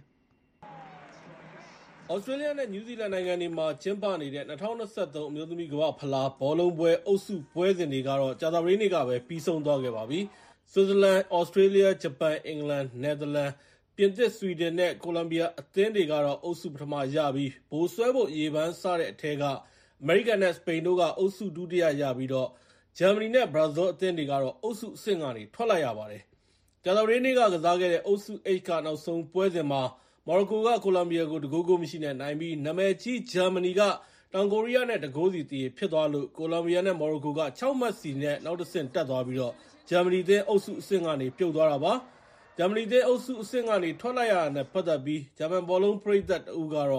ဩစတြေးလျနဲ့နယူးဇီလန်နိုင်ငံတွေမှာကျင်းပနေတဲ့2023အမျိုးသမီးကမ္ဘာဖလားဘောလုံးပွဲအုပ်စုပွဲစဉ်တွေကတော့ကြာသပတေးနေ့ကပဲပြီးဆုံးသွားခဲ့ပါပြီ။ဆွစ်ဇာလန်၊ဩစတြေးလျ၊ဂျပန်၊အင်္ဂလန်၊နယ်သာလန်၊ပြင်သစ်၊ဆွီဒင်နဲ့ကိုလံဘီယာအသင်းတွေကတော့အုပ်စုပထမရပြီးဗိုလ်ဆွဲဖို့ရေပန်းစားတဲ့အထက်ကအမေရိကန်နဲ့စပိန်တို့ကအုပ်စုဒုတိယရပြီးတော့ဂျာမနီနဲ့ဘရာဇီးအသင်းတွေကတော့အုပ်စုအဆင့်ကနေထွက်လိုက်ရပါတယ်။ကြာသပတေးနေ့ကစားခဲ့တဲ့အုပ်စု H ကနောက်ဆုံးပွဲစဉ်မှာမော်ရိုကိုကကိုလံဘီယာကိုတကိုးမရှိနဲ့နိုင်ပြီးနာမည်ကြီးဂျာမနီကတောင်ကိုရီးယားနဲ့တကိုးစီတည်ဖြစ်သွားလို့ကိုလံဘီယာနဲ့မော်ရိုကိုက6မှတ်စီနဲ့နောက်တစ်ဆင့်တက်သွားပြီးတော့ဂျာမနီသင်းအုပ်စုအဆင့်ကနေပြုတ်သွားတာပါဂျာမနီသင်းအုပ်စုအဆင့်ကနေထွက်လိုက်ရတာနဲ့ပတ်သက်ပြီးဂျာမန်ဘောလုံးပရိသတ်အူကတော့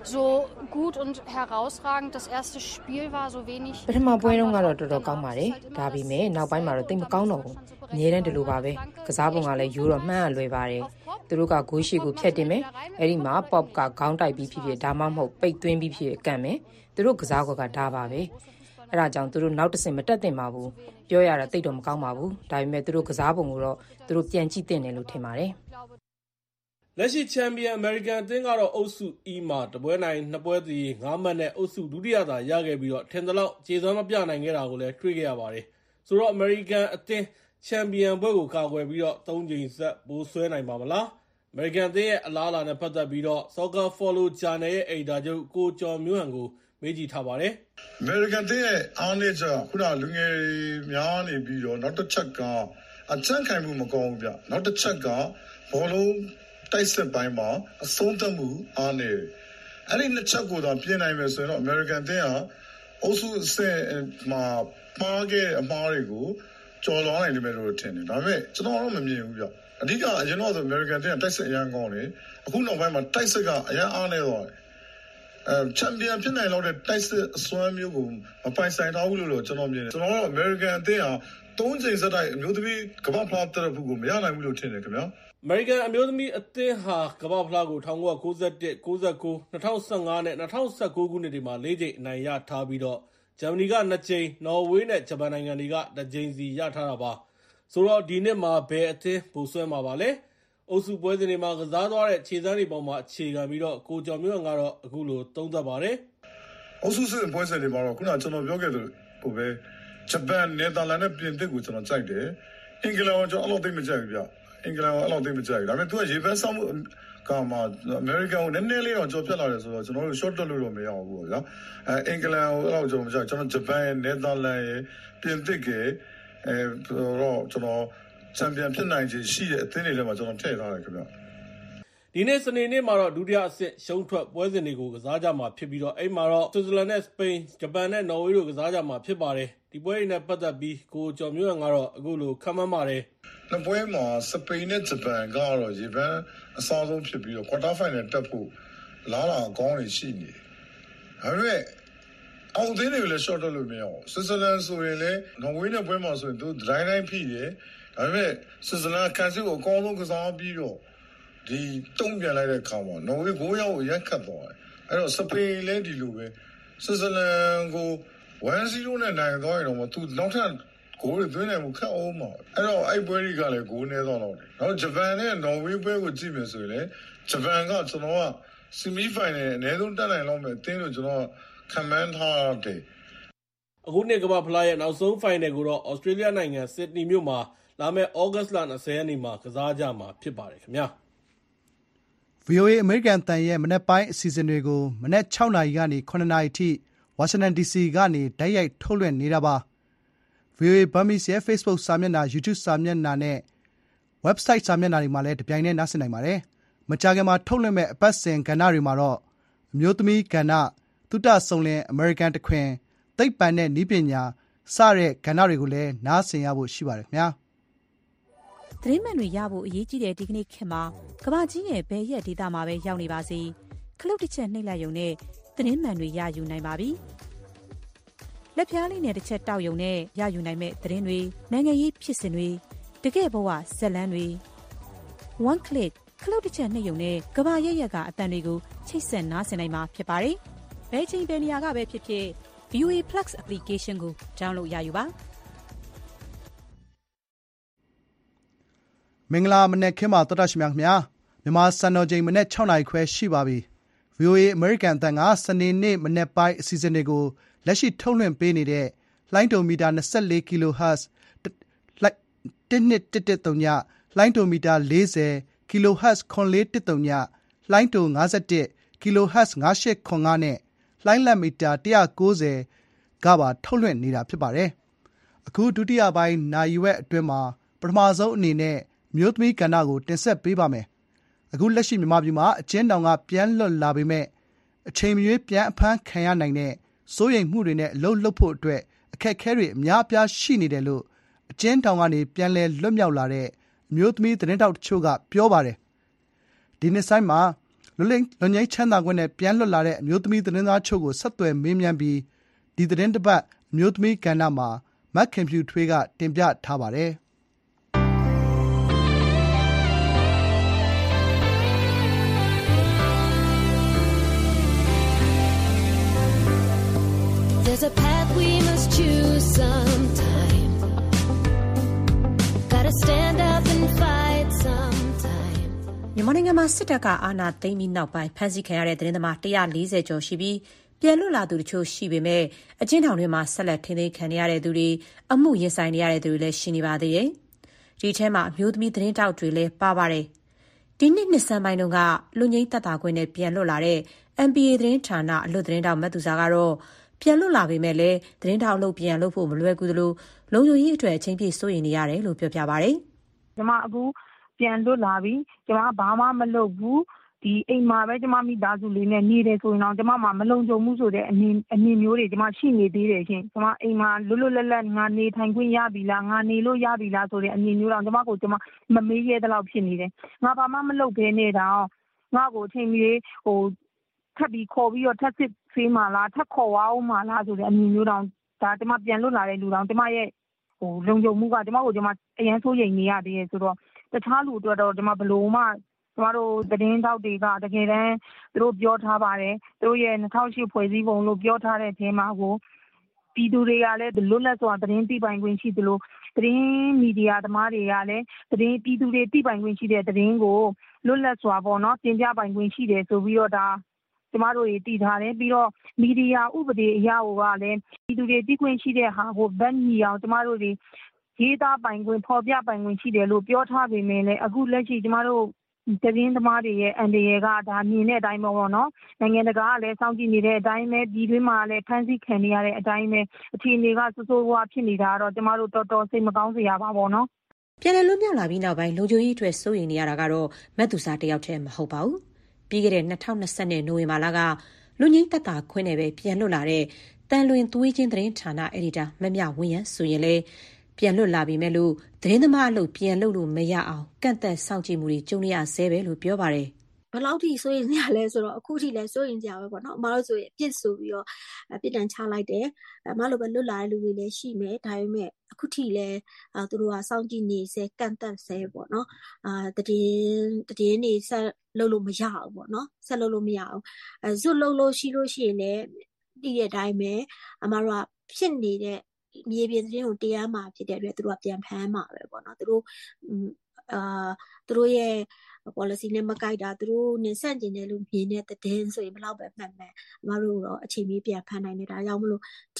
so gut und herausragend. Das erste Spiel war so wenig. ပထမပွဲတုန်းကတော့တော်တော်ကောင်းပါတယ်ဒါပေမဲ့နောက်ပိုင်းမှာတော့တိတ်မကောင်းတော့ဘူးအများတန်းဒီလိုပါပဲကစားပုံကလည်းယူတော့မှန်းရလွယ်ပါတယ်သူတို့ကဂိုးရှိကိုဖြတ်တင်မယ်အဲ့ဒီမှာ pop ကခေါင်းတိုက်ပြီးဖြစ်ဒါမှမဟုတ်ပိတ်သွင်းပြီးဖြစ်ကန်မယ်သူတို့ကစားကောကဒါပါပဲအဲ့ဒါကြောင့်သူတို့နောက်တစ်ဆင့်မတက်သင့်ပါဘူးပြောရတာတိတ်တော့မကောင်းပါဘူးဒါပေမဲ့သူတို့ကစားပုံကိုတော့သူတို့ပြန်ကြည့်သင့်တယ်လို့ထင်ပါတယ်လက်ရှိချန်ပီယံအမေရိကန်အသင်းကတော့အုပ်စု E မှာတပွဲနိုင်နှစ်ပွဲစီ9မှတ်နဲ့အုပ်စုဒုတိယသာရခဲ့ပြီးတော့ထင်သလောက်ခြေစွမ်းမပြနိုင်ခဲ့တာကိုလည်းတွေ့ခဲ့ရပါတယ်ဆိုတော့အမေရိကန်အသင်းချန်ပီယံပွဲကိုကာကွယ်ပြီးတော့3ချိန်ဆက်ဘိုးဆွဲနိုင်ပါမလားအမေရိကန်အသင်းရဲ့အလားအလာနဲ့ပတ်သက်ပြီးတော့ Soccer Follow Channel ရဲ့ editor ချုပ်ကိုကျော်မျိုးဟန်ကိုမေးကြည့်ထားပါတယ်အမေရိကန်အသင်းရဲ့အားနည်းချက်ခုနလူငယ်များနေပြီးတော့နောက်တစ်ချက်ကအချမ်းခံမှုမကောင်းဘူးဗျနောက်တစ်ချက်ကဘောလုံးတိုက်စစ်ပိုင်းမှာအဆုံးသတ်မှုအားနည်းအဲ့ဒီနှစ်ချက်ကိုတော့ပြင်နိုင်မယ်ဆိုရင်တော့အမေရိကန်အသင်းဟာအုပ်စုအဆင့်မှာပါခဲ့အမှားတွေကိုကျော်လွှားနိုင်လိမ့်မယ်လို့ထင်တယ်ဒါပေမဲ့ကျွန်တော်တော့မမြင်ဘူးဗျအဓိကအရင်တော့ဆိုအမေရိကန်အသင်းကတိုက်စစ်အရန်ကောင်းတယ်အခုနောက်ပိုင်းမှာတိုက်စစ်ကအရန်အားနည်းသွားတယ်ချန်ပီယံဖြစ်နိုင်တော့တဲ့တိုက်စစ်အစွမ်းမျိုးကိုမပိုင်ဆိုင်ထားဘူးလို့ကျွန်တော်မြင်တယ်ကျွန်တော်ကအမေရိကန်အသင်းဟာ3ချိန်ဆက်တိုက်အမျိုးသမီးကမ္ဘာဖလားတက်တဲ့ဘူးကိုမရနိုင်ဘူးလို့ထင်တယ်ခင်ဗျာအမေရိကန်အမျိုးသမီးအသင်းဟာကမ္ဘာဖလားကို1991 99 2015နဲ့2019ခုနှစ်တွေမှာ4ချိန်အနိုင်ရထားပြီးတော့ဂျာမနီက2ချိန်နော်ဝေးနဲ့ဂျပန်နိုင်ငံတွေက2ချိန်စီရထားတာပါဆိုတော့ဒီနှစ်မှာဘယ်အသင်းပိုဆွဲမှာပါလဲအုပ်စုပွဲစဉ်တွေမှာကစားသွားတဲ့ခြေစမ်းတွေပေါ်မှာအခြေခံပြီးတော့ကိုကျော်မျိုးကတော့အခုလိုသုံးသပ်ပါတယ်အုပ်စုစစ်ပွဲစဉ်တွေမှာတော့ခုနကျွန်တော်ပြောခဲ့သလိုဟိုပဲဂျပန်နယ်သာလန်နဲ့ပြင်သစ်ကိုကျွန်တော်ကြိုက်တယ်အင်္ဂလန်ကကျွန်တော်အဲ့လိုသိမကြိုက်ဘူးဗျအင်္ဂလန်ကအဲ့လိုသိမကြိုက်ဘူးဒါပေမဲ့သူကရေပန်းဆောင်မှုကမှအမေရိကန်ကိုနည်းနည်းလေးတော့ကြော်ပြတ်လာတယ်ဆိုတော့ကျွန်တော်တို့ short တက်လို့တော့မရဘူးပေါ့ဗျာအင်္ဂလန်ကိုအဲ့လိုကျွန်တော်မကြိုက်ကျွန်တော်ဂျပန်ရဲ့နယ်သာလန်ရဲ့ပြင်သစ်ရဲ့တော့ကျွန်တော်ချန်ပီယံဖြစ်နိုင်ခြေရှိတဲ့အသင်းတွေထဲမှာကျွန်တော်ထည့်ထားတယ်ခင်ဗျဒီနေ့စနေနေ့မှာတော့ဒုတိယအဆင့်ရှုံးထွက်ပွဲစဉ်တွေကိုကစားကြမှာဖြစ်ပြီးတော့အဲ့မှာတော့ဆွစ်ဇာလန်နဲ့စပိန်ဂျပန်နဲ့နော်ဝေးတို့ကစားကြမှာဖြစ်ပါတယ်ဒီပွဲတွေနဲ့ပတ်သက်ပြီးကိုကျော်မျိုးဟန်ကတော့အခုလိုခန့်မှန်းပါတယ်နှစ်ပွဲမှာစပိန်နဲ့ဂျပန်ကတော့ရေပန်းအစားဆုံးဖြစ်ပြီးတော့ quarter final တက်ဖို့လားလာအကောင်းတွေရှိနေတယ်ဒါပေမဲ့အောင်သေးတယ်လည်း short တက်လို့မရဘူးဆွစ်ဇာလန်ဆိုရင်လည်းနော်ဝေးနဲ့ပွဲမှာဆိုရင်သူဒိုင်းတိုင်းဖိတယ်ဒါပေမဲ့ဆွစ်ဇာလန်ကန်စီကိုအကောင်းဆုံးကစားပြီးတော့ဒီတုံ့ပြန်လိုက်တဲ့အခါမှာနော်ဝေး9ရောက်ရက်ခတ်သွားတယ်အဲ့တော့စပိန်လည်းဒီလိုပဲဆွစ်ဇာလန်ကို1-0နဲ့နိုင်သွားရင်တော့သူနောက်ထပ်ဂိုးတွေသွင်းနိုင်မှုခက်အောင်မှာအဲ့တော့အဲ့ပွဲတွေကလည်းဂိုးနည်းသွားတော့တယ်နောက်ဂျပန်နဲ့နော်ဝေးပွဲကိုကြည့်မယ်ဆိုရင်လည်းဂျပန်ကကျွန်တော်ကဆီမီဖိုင်နယ်အနည်းဆုံးတက်နိုင်လောက်မယ်အသင်းလို့ကျွန်တော်ခံမှန်းထားတယ်အခုနှစ်ကမ္ဘာဖလားရဲ့နောက်ဆုံးဖိုင်နယ်ကိုတော့ဩစတြေးလျနိုင်ငံဆစ်ဒနီမြို့မှာလာမယ့်ဩဂတ်စ်လ20ရက်နေ့မှာကစားကြမှာဖြစ်ပါတယ်ခင်ဗျာ VOA အမေရိကန်အသံရဲ့မနက်ပိုင်းအစီအစဉ်တွေကိုမနက်6နာရီကနေ9နာရီထိဝါရှင်တန် DC ကနေတိုက်ရိုက်ထုတ်လွှင့်နေတာပါ VOA Burmese ရဲ့ Facebook စာမျက်နှာ YouTube စာမျက်နှာနဲ့ website စာမျက်နှာတွေမှာလည်းတပြိုင်တည်းနားဆင်နိုင်ပါတယ်မကြာခင်မှာထုတ်လွှင့်မဲ့အပတ်စဉ်ကဏ္ဍတွေမှာတော့အမျိုးသမီးကဏ္ဍသုတဆုံလင်အမေရိကန်တခွင်သိပ္ပံနဲ့နည်းပညာစတဲ့ကဏ္ဍတွေကိုလည်းနားဆင်ရဖို့ရှိပါတယ်ခင်ဗျာသတင်းမှန်တွေရဖို့အရေးကြီးတဲ့ဒီကနေ့ခေတ်မှာကမ္ဘာကြီးရဲ့ဘယ်ရက်ဒေသမှာပဲရောက်နေပါစေခလုတ်တစ်ချက်နှိပ်လိုက်ရုံနဲ့သတင်းမှန်တွေရယူနိုင်ပါပြီလက်ဖြားလေးနဲ့တစ်ချက်တောက်ရုံနဲ့ရယူနိုင်မဲ့သတင်းတွေနိုင်ငံရေးဖြစ်စဉ်တွေတကယ့်ဘဝဇာတ်လမ်းတွေ one click ခလုတ်တစ်ချက်နှိပ်ရုံနဲ့ကမ္ဘာရဲ့ရက်ကအတန်တွေကိုချိတ်ဆက်နားဆင်နိုင်မှာဖြစ်ပါတယ်ဘယ်ချိန်ဘယ်နေရာကပဲဖြစ်ဖြစ် VOA Plus application ကို download ရယူပါမင်္ဂလာမနက်ခင်းပါတော်တာရှင်များခင်ဗျာမြန်မာစံတော်ချိန်မနက်6နာရီခွဲရှိပါပြီ VOA American အသံကစနေနေ့မနက်ပိုင်းအစီအစဉ်တွေကိုလက်ရှိထုတ်လွှင့်ပေးနေတဲ့လိုင်းဒိုမီတာ24 kHz 1213ညလိုင်းဒိုမီတာ40 kHz 9413ညလိုင်းဒို51 kHz 9895နဲ့လိုင်းလက်မီတာ190ကပါထုတ်လွှင့်နေတာဖြစ်ပါတယ်အခုဒုတိယပိုင်းနိုင်ရွက်အတွင်းမှာပထမဆုံးအနေနဲ့မျိုးသမီးကဏ္ဍကိုတင်ဆက်ပေးပါမယ်အခုလက်ရှိမြန်မာပြည်မှာအကျဉ်းထောင်ကပြန်လွတ်လာပေမဲ့အချိန်မရွေးပြန်အဖမ်းခံရနိုင်တဲ့စိုးရိမ်မှုတွေနဲ့အလုပ်လုပ်ဖို့အတွက်အခက်အခဲတွေအများအပြားရှိနေတယ်လို့အကျဉ်းထောင်ကနေပြန်လည်လွတ်မြောက်လာတဲ့အမျိုးသမီးသတင်းတောက်တချို့ကပြောပါတယ်ဒီနေ့ဆိုင်မှာလွတ်ငြိမ်းချမ်းသာခွင့်နဲ့ပြန်လွတ်လာတဲ့အမျိုးသမီးသတင်းသားချို့ကိုဆက်သွယ်မေးမြန်းပြီးဒီသတင်းတစ်ပတ်အမျိုးသမီးကဏ္ဍမှာမက်ခင်ဖြူထွေးကတင်ပြထားပါတယ်။ There's a path we must choose sometime. Gotta stand up and fight sometime. မြန်မာနိုင်ငံမှာစစ်တပ်ကအာဏာသိမ်းပြီးနောက်ပိုင်းဖမ်းဆီးခံရတဲ့သတင်းသမား140ကျော်ရှိပြီးပြန်လွတ်လာသူတချို့ရှိပေမဲ့အကျဉ်းထောင်တွေမှာဆက်လက်ထိန်းသိမ်းခံနေရတဲ့သူတွေအမှုရင်ဆိုင်နေရတဲ့သူတွေလည်းရှိနေပါသေးတယ်။ဒီထဲမှာအမျိုးသမီးသတင်းတောက်တွေလည်းပါပါတယ်။ဒီနှစ်ဆန်းပိုင်းတုန်းကလူငိမ့်သက်သာခွင့်နဲ့ပြန်လွတ်လာတဲ့ MPA သတင်းဌာနအလွတ်သတင်းတောက်မတ်သူစာကတော့ပြန်လွတ်လာပေမဲ့လည်းသတင်းထောက်လုပ်ပြန်လုပ်ဖို့မလွယ်ကူသလိုလုံခြုံရေးအတွက်အချိန်ပြည့်စိုးရိမ်နေရတယ်လို့ပြောပြပါတယ်။ကျမအခုပြန်လွတ်လာပြီ။ကျမဘာမှမလုပ်ဘူး။ဒီအိမ်မှာပဲကျမမိသားစုလေးနဲ့နေတယ်ဆိုရင်တော့ကျမမှာမလုံခြုံမှုဆိုတဲ့အမြင်မျိုးတွေကျမရှိနေသေးတယ်ရှင်။ကျမအိမ်မှာလွတ်လပ်ငါနေထိုင်ခွင့်ရပြီလားငါနေလို့ရပြီလားဆိုတဲ့အမြင်မျိုးတော့ကျမကိုကျမမမေးရတဲ့လောက်ဖြစ်နေတယ်။ငါဘာမှမလုပ်ဘဲနဲ့တော့ငါကိုအချိန်ကြီးထပ်ပြီးခေါ်ပြီးတော့ထပ်စစ်ဖေးမှလားထပ်ခေါ်အောင်မှလားဆိုတဲ့အမြင်မျိုးတောင်ဒါကျမပြန်လွတ်လာတဲ့လူတောင်ကျမရဲ့လုံခြုံမှုကကျမကိုကျမအရင်ဆိုးရိမ်နေရသေးတယ်ဆိုတော့တခြားလူအတွက်တော့ကျမဘလို့မှကျမတို့သတင်းတောက်တွေကတကယ်တမ်းသူတို့ပြောထားပါတယ်သူတို့ရဲ့2008ဖွဲ့စည်းပုံလို့ပြောထားတဲ့အထဲမှာကိုပြည်သူတွေကလည်းလွတ်လပ်စွာသတင်းသိပိုင်ခွင့်ရှိသလိုသတင်းမီဒီယာသမားတွေကလည်းသတင်းပြည်သူတွေသိပိုင်ခွင့်ရှိတဲ့သတင်းကိုလွတ်လပ်စွာပေါ့နော်တင်ပြပိုင်ခွင့်ရှိတယ်ဆိုပြီးတော့ဒါကျမတို့တွေတည်ထားတယ်ပြီးတော့မီဒီယာဥပဒေအရကိုကလည်းပြည်သူတွေသိခွင့်ရှိတဲ့ဟာကိုဗတ်ညီအောင်ကျမတို့တွေရေးသားပိုင်ခွင့်ဖော်ပြပိုင်ခွင့်ရှိတယ်လို့ပြောထားပေမဲ့လည်းအခုလက်ရှိကျမတို့သတင်းသမားတွေရဲ့အန်ဒီရကဒါမြင်တဲ့အတိုင်းပေါ့နော်နိုင်ငံတကာကလည်းစောင့်ကြည့်နေတဲ့အတိုင်းပဲပြည်တွင်းမှာလည်းဖမ်းဆီးခံနေရတဲ့အတိုင်းပဲအခြေအနေကစိုးစိုးဝါးဖြစ်နေတာတော့ကျမတို့တော်တော်စိတ်မကောင်းစရာပါပေါ့နော်ပြန်လည်လွတ်မြောက်လာပြီးနောက်ပိုင်းလုံခြုံရေးအတွက်စိုးရိမ်နေရတာကတော့မတ်သူစာတယောက်တည်းမဟုတ်ပါဘူးပြီးခဲ့တဲ့2020နိုဝင်ဘာလကလူငိမ့်သက်သာခွင့်နဲ့ပဲပြန်လွတ်လာတဲ့တန်လွင်သွေးချင်းသတင်းဌာနအယ်ဒီတာမမြဝင်းရန်ဆိုရင်လည်းပြန်လွတ်လာပြီမဲ့လို့သတင်းသမားအလုပ်ပြန်လုပ်လို့မရအောင်ကန့်သက်စောင့်ကြည့်မှုတွေကြုံရဆဲပဲလို့ပြောပါတယ်ဘယ်လောက်ထိစိုးရင်ကြလဲဆိုတော့အခုထိလည်းစိုးရင်ကြပဲပေါ့နော်အမတို့ဆိုရင်အပြစ်ဆိုပြီးတော့ပြစ်ဒဏ်ချလိုက်တယ်အမတို့ပဲလွတ်လာတဲ့လူတွေလည်းရှိမယ်ဒါပေမဲ့အခုထိလည်းသူတို့ကစောင့်ကြည့်နေစေကန့်သက်စေပေါ့နော်သတင်းနေဆက်လုပ်လို့မရအောင်ပေါ့နော်ဆက်လုပ်လို့မရအောင်ဇွတ်လုပ်လို့ရှိလို့ရှိရင်လည်းတည်တဲ့အတိုင်းပဲအမတို့ကဖြစ်နေတဲ့မြေပြင်သတင်းကိုတရားမှာဖြစ်တဲ့အတွက်သူတို့ကပြန်ဖမ်းမှာပဲပေါ့နော်သူတို့ရဲ့ policy နဲ့မကိုက်တာသူတို့နဲ့ဆန့်ကျင်တယ်လို့မြင်တဲ့သတင်းဆိုရင်ဘယ်လောက်ပဲမှန်မှန်အမတို့တော့အချိန်မီပြန်ဖမ်းနိုင်တယ်ဒါကြောင့်မလို့ဒီ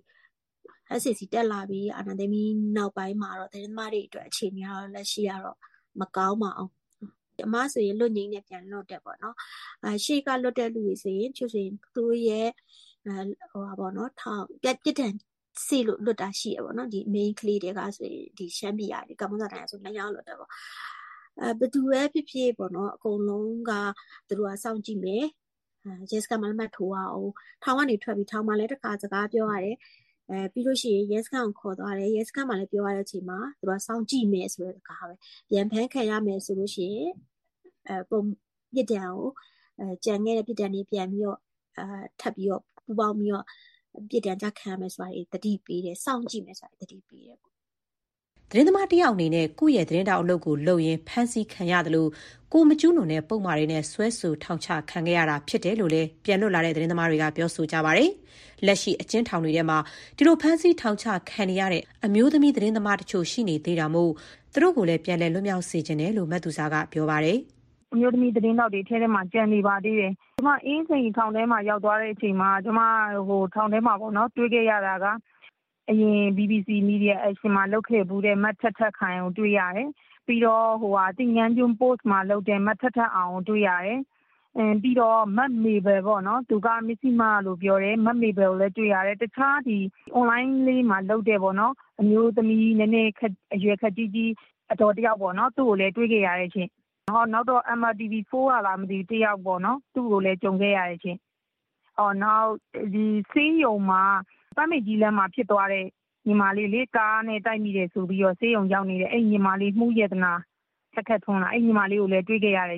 SCC တက်လာပြီးအာဏာသိမ်းပြီးနောက်ပိုင်းမှာတော့သတင်းသမားတွေအတွက်အခြေအနေကတော့လက်ရှိကတော့မကောင်းပါအောင်အမဆိုရင်လွတ်ငိမ့်နဲ့ပြန်လွတ်တယ်ပေါ့နော်ရှေ့ကလွတ်တဲ့လူတွေဆိုရင်သူတို့ရဲ့ပေါ့နော်ထောင်ပြစ်ဒဏ်စီလို့လွတ်တာရှိရပေါ့နော်ဒီ main ကလေးတွေကဆိုရင်ဒီရှမ်းပြည်ရတယ်ကမ္ဘောဇာတိုင်းဆိုလည်းရောက်လွတ်တယ်ပေါ့ဘယ်သူပဲဖြစ်ဖြစ်ပေါ့နော်အကုန်လုံးကသူတို့ကစောင့်ကြည့်မယ်yes ကမှမထိုးအောင်ထောင်ကနေထွက်ပြီးထောင်မှာလည်းတစ်ခါစကားပြောရတယ်ပြီးလို့ရှိရင် yes ကိုခေါ်သွားတယ် yes ကမှလည်းပြောရတဲ့အချိန်မှာသူကစောင့်ကြည့်မယ်ဆိုတဲ့စကားပဲပြန်ဖမ်းခံရမယ်ဆိုလို့ရှိရင်ပုံပြစ်ဒဏ်ကိုကြံခဲ့တဲ့ပြစ်ဒဏ်တွေပြန်ပြီးတော့ထပ်ပြီးတော့ပူပေါင်းပြီးတော့ပြစ်ဒဏ်ကြခံရမယ်ဆိုတာတတိပေးတယ်စောင့်ကြည့်မယ်ဆိုတာတတိပေးတယ်သတင်းသမားတယောက်အနေနဲ့ကိုယ့်ရဲ့သတင်းတောက်အလုပ်ကိုလုပ်ရင်းဖမ်းဆီးခံရတယ်လို့ကိုမကျူးလွန်တဲ့ပုံမှားတွေနဲ့ဆွဲဆိုထောင်ချခံခဲ့ရတာဖြစ်တယ်လို့လည်းပြန်လွတ်လာတဲ့သတင်းသမားတွေကပြောဆိုကြပါတယ်။လက်ရှိအကျဉ်းထောင်တွေထဲမှာဒီလိုဖမ်းဆီးထောင်ချခံနေရတဲ့အမျိုးသမီးသတင်းသမားတချို့ရှိနေသေးတာမို့သူတို့ကိုလည်းပြန်လည်လွတ်မြောက်စေချင်တယ်လို့မတ်သူစာကပြောပါတယ်။အမျိုးသမီးသတင်းတောက်တွေထဲမှာကြံနေပါသေးတယ်။ကျမအင်းစိန်ထောင်ထဲမှာရောက်သွားတဲ့အချိန်မှာကျမထောင်ထဲမှာပေါ့နော်တွေ့ခဲ့ရတာကအရင် BBC Media Action မှာလုပ်ခဲ့ဘူးတဲ့မတ်ထက်ခိုင်ကိုတွေ့ရတယ်။ပြီးတော့တင်ငန်းကျွန်း post မှာလုပ်တဲ့မတ်ထက်အောင်ကိုတွေ့ရတယ်။ပြီးတော့မတ်မေဘယ်ပေါ့နော်သူကမစ္စည်းမလို့ပြောတယ်မတ်မေဘယ်ကိုလည်းတွေ့ရတယ်။တခြားဒီ online လေးမှာလုပ်တဲ့ပေါ့နော်အမျိုးသမီးနည်းနည်းအရွယ်ခက်ကြီးအတော်တယောက်ပေါ့နော်သူ့ကိုလည်းတွေ့ခဲ့ရတယ်ချင်း။နောက်တော့ MRTV4 ကလာမသိတယောက်ပေါ့နော်သူ့ကိုလည်းကြုံခဲ့ရတယ်ချင်း။နောက်ဒီဆေးရုံမှာပမိတ်ကြီးလမ်းမှာဖြစ်သွားတဲ့ညီမလေးလေးကားနဲ့တိုက်မိတယ်ဆိုပြီးတော့ဆေးရုံရောက်နေတဲ့အဲ့ညီမလေးမှုရတနာခက်ထွန်းလာအဲ့ညီမလေးကိုလည်းတွေ့ခဲ့ရတယ်ချင်း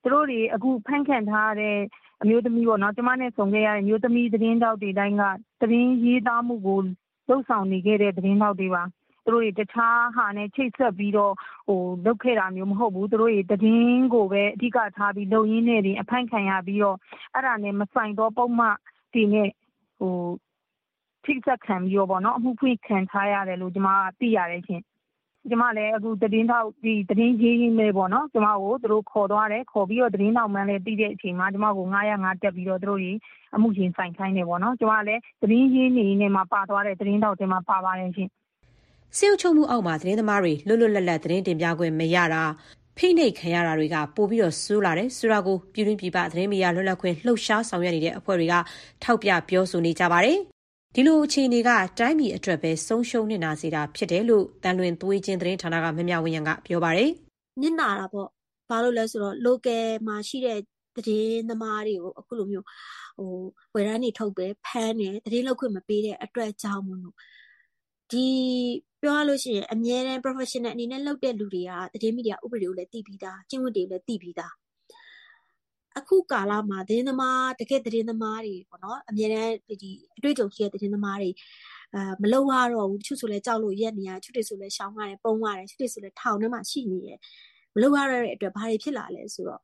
သူတို့တွေအခုဖမ်းခံထားတဲ့အမျိုးသမီးပေါ့နော်ကျမနဲ့ဆုံခဲ့ရတဲ့မျိုးသမီးသတင်းတောက်တွေတိုင်းကသတင်းရေးသားမှုကိုလှုပ်ဆောင်နေခဲ့တဲ့သတင်းတောက်တွေပါသူတို့တွေတခြားဟာနဲ့ချိတ်ဆက်ပြီးတော့လုပ်ခဲ့တာမျိုးမဟုတ်ဘူးသူတို့တွေသတင်းကိုပဲအဓိကထားပြီးလုံရင်းနဲ့တင်အဖမ်းခံရပြီးတော့အဲ့ဒါနဲ့မဆိုင်တော့ပုံမှန်ဒီနဲ့ထိဆက်ခံပြီးတော့ပေါ့နော်အမှုဖွင့်ခံထားရတယ်လို့ကျမသိရတယ်ရှင်ကျမလည်းအခုသတင်းထောက်ဒီသတင်းရေးရင်းပဲပေါ့နော်ကျမကိုသူတို့ခေါ်သွားတယ်ခေါ်ပြီးတော့သတင်းထောက်မှန်းလည်းတည်တဲ့အချိန်မှာကျမကို905တက်ပြီးတော့သူတို့ကြီးအမှုရှင်ဆိုင်ခိုင်းတယ်ပေါ့နော်ကျမလည်းသတင်းရေးနေနေမှာပါသွားတဲ့သတင်းထောက်တွေမှာပါပါတယ်ရှင်စေအုပ်ချုပ်မှုအောက်မှာသတင်းသမားတွေလွတ်လွတ်လပ်လပ်သတင်းတင်ပြခွင့်မရတာဖိနှိပ်ခံရတာတွေကပိုပြီးတော့ဆိုးလာတယ်ဆိုတာကိုပြည်တွင်းပြည်ပသတင်းမီဒီယာလွတ်လပ်ခွင့်လှုပ်ရှားဆောင်ရွက်နေတဲ့အဖွဲ့တွေကထောက်ပြပြောဆိုနေကြပါတယ်ဒီလိုအခြေအနေကတိုင်းပြည်အတွက်ပဲဆုံးရှုံးနေတာစေတာဖြစ်တယ်လို့တန်လွင်သွေးချင်းသတင်းဌာနကမမြဝင်းရံကပြောပါတယ်နစ်နာတာပေါ့ဘာလို့လဲဆိုတော့ local မှာရှိတဲ့သတင်းသမားတွေကိုအခုလိုမျိုးဝယ်ရမ်းနေထုတ်ပဲဖမ်းနေသတင်းလုပ်ခွင့်မပေးတဲ့အတွက်ကြောင့်မို့လို့ဒီပြောရလို့ရှိရင်အမြဲတမ်း professional အနေနဲ့လုပ်တဲ့လူတွေကသတင်းမီဒီယာဥပဒေကိုလည်းသိပြီးသားကျင့်ဝတ်တွေကိုလည်းသိပြီးသားအခုကာလမှာသတင်းသမားတကယ်သတင်းသမားတွေပေါ့နော်အမြဲတမ်းဒီအတွေ့အကြုံရှိတဲ့သတင်းသမားတွေမလုံရတော့ဘူးတချို့ဆိုလဲကြောက်လို့ရက်နေရတချို့တွေဆိုလဲရှောင်ရတယ်ပုံရတယ်တချို့တွေဆိုလဲထောင်ထဲမှာရှိနေတယ်မလုံရတဲ့အတွက်ဘာတွေဖြစ်လာလဲဆိုတော့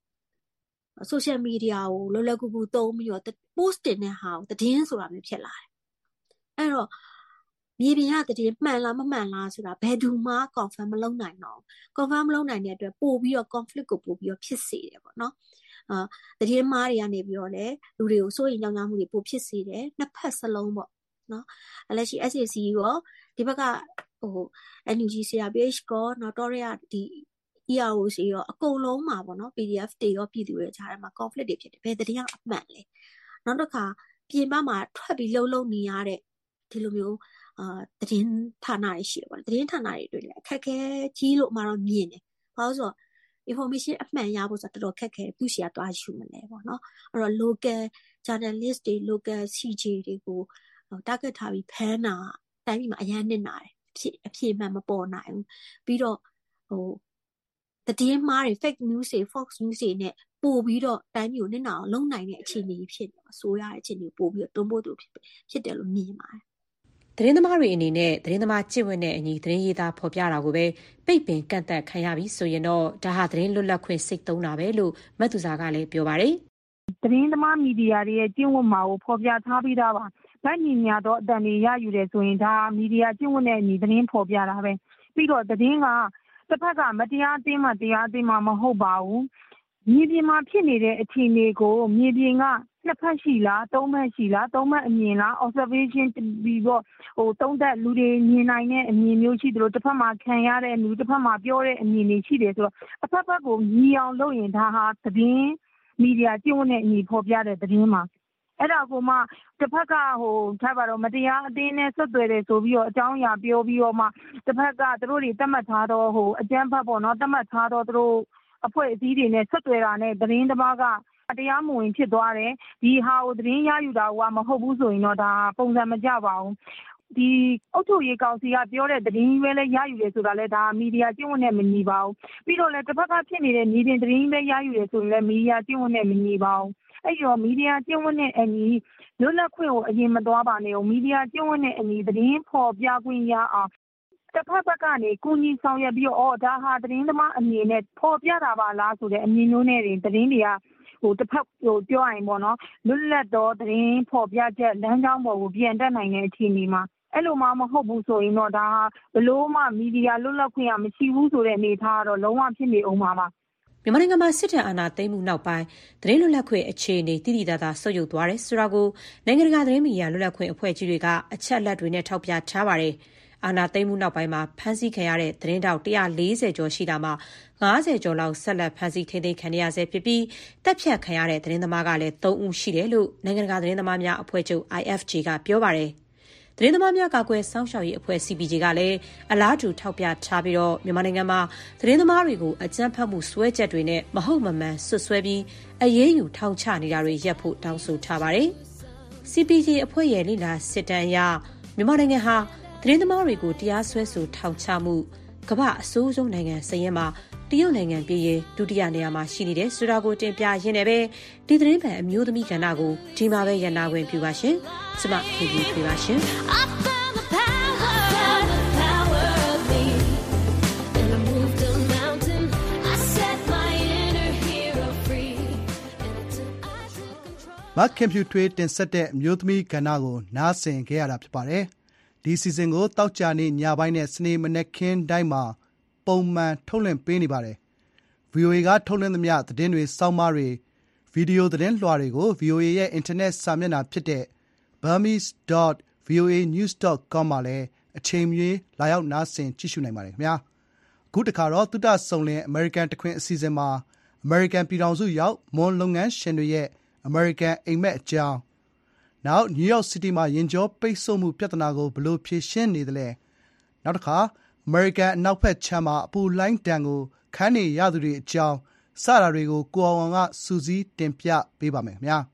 social media ကိုလောလောကူကူသုံးပြီးတော့ post တင်တဲ့ဟာကိုသတင်းဆိုတာမျိုးဖြစ်လာတယ်အဲ့တော့မြေပြင်ကသတင်းမှန်လားမမှန်လားဆိုတာဘယ်သူမှ confirm မလုပ်နိုင်တော့ confirm မလုပ်နိုင်တဲ့အတွက်ပို့ပြီးတော့ conflict ကိုပို့ပြီးတော့ဖြစ်စေတယ်ပေါ့နော်သတင်းမားတွေကနေပြီးတော့လည်းလူတွေကိုစိုးရိမ်ကြောက်ကြမှုတွေပိုဖြစ်စေတယ်နှစ်ဖက်စလုံးပေါ့နော်လက်ရှိ SAC ရောဒီဘက်ကNUG CRPH ကောနောက်တော့ရဒီ EROC ရောအကုန်လုံးမှာပေါ့နော် PDF တွေရောပြည်သူတွေကြားထဲမှာ conflict တွေဖြစ်တယ်ဘယ်သတင်းကအမှန်လဲနောက်တစ်ခါပြင်ပမှာထွက်ပြီးလှုပ်နေရတဲ့ဒီလိုမျိုးသတင်းဌာနတွေရှိတယ်ပေါ့သတင်းဌာနတွေတွေ့လေအခက်ခဲကြီးလို့မှတော့မြင်တယ်ဘာလို့ဆိုတော့information အမှန်ရဖို့ဆိုတော့တော်တော်ခက်ခဲဘူးရှိရသွားယူမလဲပေါ့နော်အဲ့တော့ local journalist တွေ local CJ တွေကို target ထားပြီးဖမ်းတာတိုင်းပြည်မှာအရန်နစ်နာတယ်အဖြစ်မှန်မပေါ်နိုင်ဘူးပြီးတော့သတင်းမှားတွေ fake news တွေ fox news တွေနဲ့ပို့ပြီးတော့တိုင်းပြည်ကိုနစ်နာအောင်လုပ်နိုင်တဲ့အခြေအနေဖြစ်နေဆိုရတဲ့အခြေအနေပို့ပြီးတော့တွန်းပို့သူဖြစ်တယ်လို့မြင်ပါတယ်သတင်းသမားတွေအနေနဲ့သတင်းသမားကျင့်ဝတ်နဲ့အညီသတင်းရေးသားဖော်ပြတာကိုပဲပိတ်ပင်ကန့်သတ်ခံရပြီဆိုရင်တော့ဒါဟာသတင်းလွတ်လပ်ခွင့်စိတ်သုံးတာပဲလို့မတ်သူစာကလည်းပြောပါတယ်သတင်းသမားမီဒီယာတွေရဲ့ကျင့်ဝတ်မှာကိုဖော်ပြထားပြီးသားပါဗတ်ညီညာတော့အတန်တွေရယူတယ်ဆိုရင်ဒါမီဒီယာကျင့်ဝတ်နဲ့အညီသတင်းဖော်ပြတာပဲပြီးတော့သတင်းကတစ်ဖက်ကမတရားအသင်းမှတရားအသင်းမှမဟုတ်ပါဘူးမြေပြင်မှာဖြစ်နေတဲ့အခြေအနေကိုမြေပြင်ကနှစ်ဖက်ရှိလားသုံးဖက်ရှိလားသုံးဖက်အမြင်လား observation ပြီးတော့သုံးသက်လူတွေမြင်နိုင်တဲ့အမြင်မျိုးရှိတယ်လို့တစ်ဖက်မှာခံရတဲ့လူတစ်ဖက်မှာပြောတဲ့အမြင်တွေရှိတယ်ဆိုတော့အဖက်ဖက်ကိုညီအောင်လုပ်ရင်ဒါဟာသတင်းမီဒီယာကျင့်ဝတ်နဲ့အညီဖော်ပြတဲ့သတင်းမှာအဲ့ဒါကိုမှတစ်ဖက်ကထားပါတော့မတရားအသင်းနဲ့ဆက်သွယ်တယ်ဆိုပြီးတော့အကြောင်းအရာပြောပြီးတော့မှတစ်ဖက်ကသူတို့တွေတတ်မှတ်ထားတော့အကြမ်းဖက်ပေါ့နော်တတ်မှတ်ထားတော့သူတို့အဖွဲ့အစည်းတွေနဲ့ဆက်သွယ်တာနဲ့သတင်းတစ်ပါးကတရားမဝင်ဖြစ်သွားတယ်ဒီဟာကိုသတင်းရယူတာကမဟုတ်ဘူးဆိုရင်တော့ဒါပုံစံမကျပါဘူးဒီအုပ်ချုပ်ရေးကောင်စီကပြောတဲ့သတင်းပဲလဲရယူတယ်ဆိုတာလဲဒါမီဒီယာကျင့်ဝတ်နဲ့မညီပါဘူးပြီးတော့လဲတစ်ဖက်ကဖြစ်နေတဲ့မြေပြင်သတင်းပဲရယူတယ်ဆိုရင်လဲမီဒီယာကျင့်ဝတ်နဲ့မညီပါဘူးအဲ့တော့မီဒီယာကျင့်ဝတ်နဲ့အညီလွတ်လပ်ခွင့်ကိုအရင်မသွားပါနဲ့မီဒီယာကျင့်ဝတ်နဲ့အညီသတင်းဖော်ပြခွင့်ရအောင်တစ်ဖက်ဘက်ကနေကုညီဆောင်ရွက်ပြီးတော့ဒါဟာသတင်းသမားအမြင်နဲ့ဖော်ပြတာပါလားဆိုတဲ့အမြင်မျိုးနဲ့သတင်းတွေကတစ်ဖက်ပြောရရင်ပေါ့နော်လွတ်လပ်တော့သတင်းဖော်ပြချက်လမ်းကြောင်းပေါ်ကိုပြန်တက်နိုင်တဲ့အခြေအနေမှာအဲ့လိုမှမဟုတ်ဘူးဆိုရင်တော့ဒါဘလို့မှမီဒီယာလွတ်လပ်ခွင့်ကမရှိဘူးဆိုတဲ့အနေအထားကတော့လုံးဝဖြစ်နေအောင်ပါမြန်မာနိုင်ငံမှာစစ်တပ်အာဏာသိမ်းမှုနောက်ပိုင်းသတင်းလွတ်လပ်ခွင့်အခြေအနေတိတိကျကျဆုတ်ယုတ်သွားတယ်ဆိုတာကိုနိုင်ငံတကာသတင်းမီဒီယာလွတ်လပ်ခွင့်အဖွဲ့ကြီးတွေကအချက်အလက်တွေနဲ့ထောက်ပြထားပါတယ်အာဏာသိမ်းမှုနောက်ပိုင်းမှာဖမ်းဆီးခံရတဲ့သတင်းတောက်140ကျော်ရှိတာမှာ90ကျော်လောက်ဆက်လက်ဖမ်းဆီးထိန်းသိမ်းခံရဆဲဖြစ်ပြီးတပ်ဖြတ်ခံရတဲ့သတင်းသမားကလည်း3ဦးရှိတယ်လို့နိုင်ငံတကာသတင်းသမားများအဖွဲ့ချုပ် IFJ ကပြောပါတယ်သတင်းသမားများကာကွယ်စောင့်ရှောက်ရေးအဖွဲ့ CPJ ကလည်းအလားတူထောက်ပြထားပြီးတော့မြန်မာနိုင်ငံမှာသတင်းသမားတွေကိုအကြမ်းဖက်မှုစွဲချက်တွေနဲ့မဟုတ်မမှန်ဆွဆွဲပြီးအရေးယူထောင်ချနေတာတွေရပ်ဖို့တောင်းဆိုထားပါတယ်။ CPJ အဖွဲ့ရဲ့လေ့လာစစ်တမ်းအရမြန်မာနိုင်ငံဟာသတင်းသမားတွေကိုတရားစွဲဆိုထောင်ချမှုကမ္ဘာအဆိုးဆုံးနိုင်ငံစာရင်းမှာတရုတ်နိုင်ငံပြည်ရင်ဒုတိယနေရာမှာရှိနေတယ်ဆိုတာကိုတင်ပြရင်းနဲ့ပဲဒီသတင်းပတ်အမျိုးသမီးကဏ္ဍကိုဒီမှာပဲရန်နာခွင့်ပြုပါရှင်။ကျမခင်ဗျပြပါရှင်မခင်ဖြူထွေးတင်ဆက်တဲ့အမျိုးသမီးကဏ္ဍကိုနားဆင်ခဲ့ရတာဖြစ်ပါတယ်။ဒီစီစဉ်ကိုတောက်ကြနေ့ညပိုင်းနဲ့စနေမနက်ခင်းတိုင်းမှာပုံမှန်ထုတ်လွှင့်ပေးနေပါတယ်။ VOA ကထုတ်လွှင့်သမျှသတင်းတွေစောင်းမားတွေဗီဒီယိုသတင်းလွှာတွေကို VOA ရဲ့အင်တာနက်စာမျက်နှာဖြစ်တဲ့ burmese.voanews.com မှာလည်းအချိန်မရွေးလာရောက်နားဆင်ကြည့်ရှုနိုင်ပါတယ်ခင်ဗျာ။အခုတခါတော့သုတဆုံလင်အမေရိကန်တခွင်အစီအစဉ်မှာအမေရိကန်ပြည်ထောင်စုရောက်မွန်လုပ်ငန်းရှင်တွေရဲ့အမေရိကန်အိမ်မက်အကြောင်းနောက်နယူးယောက်စီးတီးမှာရင်ကျော်ပိတ်ဆို့မှုပြဿနာကိုဘယ်လိုဖြေရှင်းနေသလဲနောက်တစ်ခါအမေရိကန်အနောက်ဘက်ခြမ်းမှာအပူလိုင်းတန်ကိုခန်းနေရသူတွေအကြောင်းစတာတွေကိုကိုအောင်ကစူးစီးတင်ပြပေးပါမယ်ခင်ဗျာ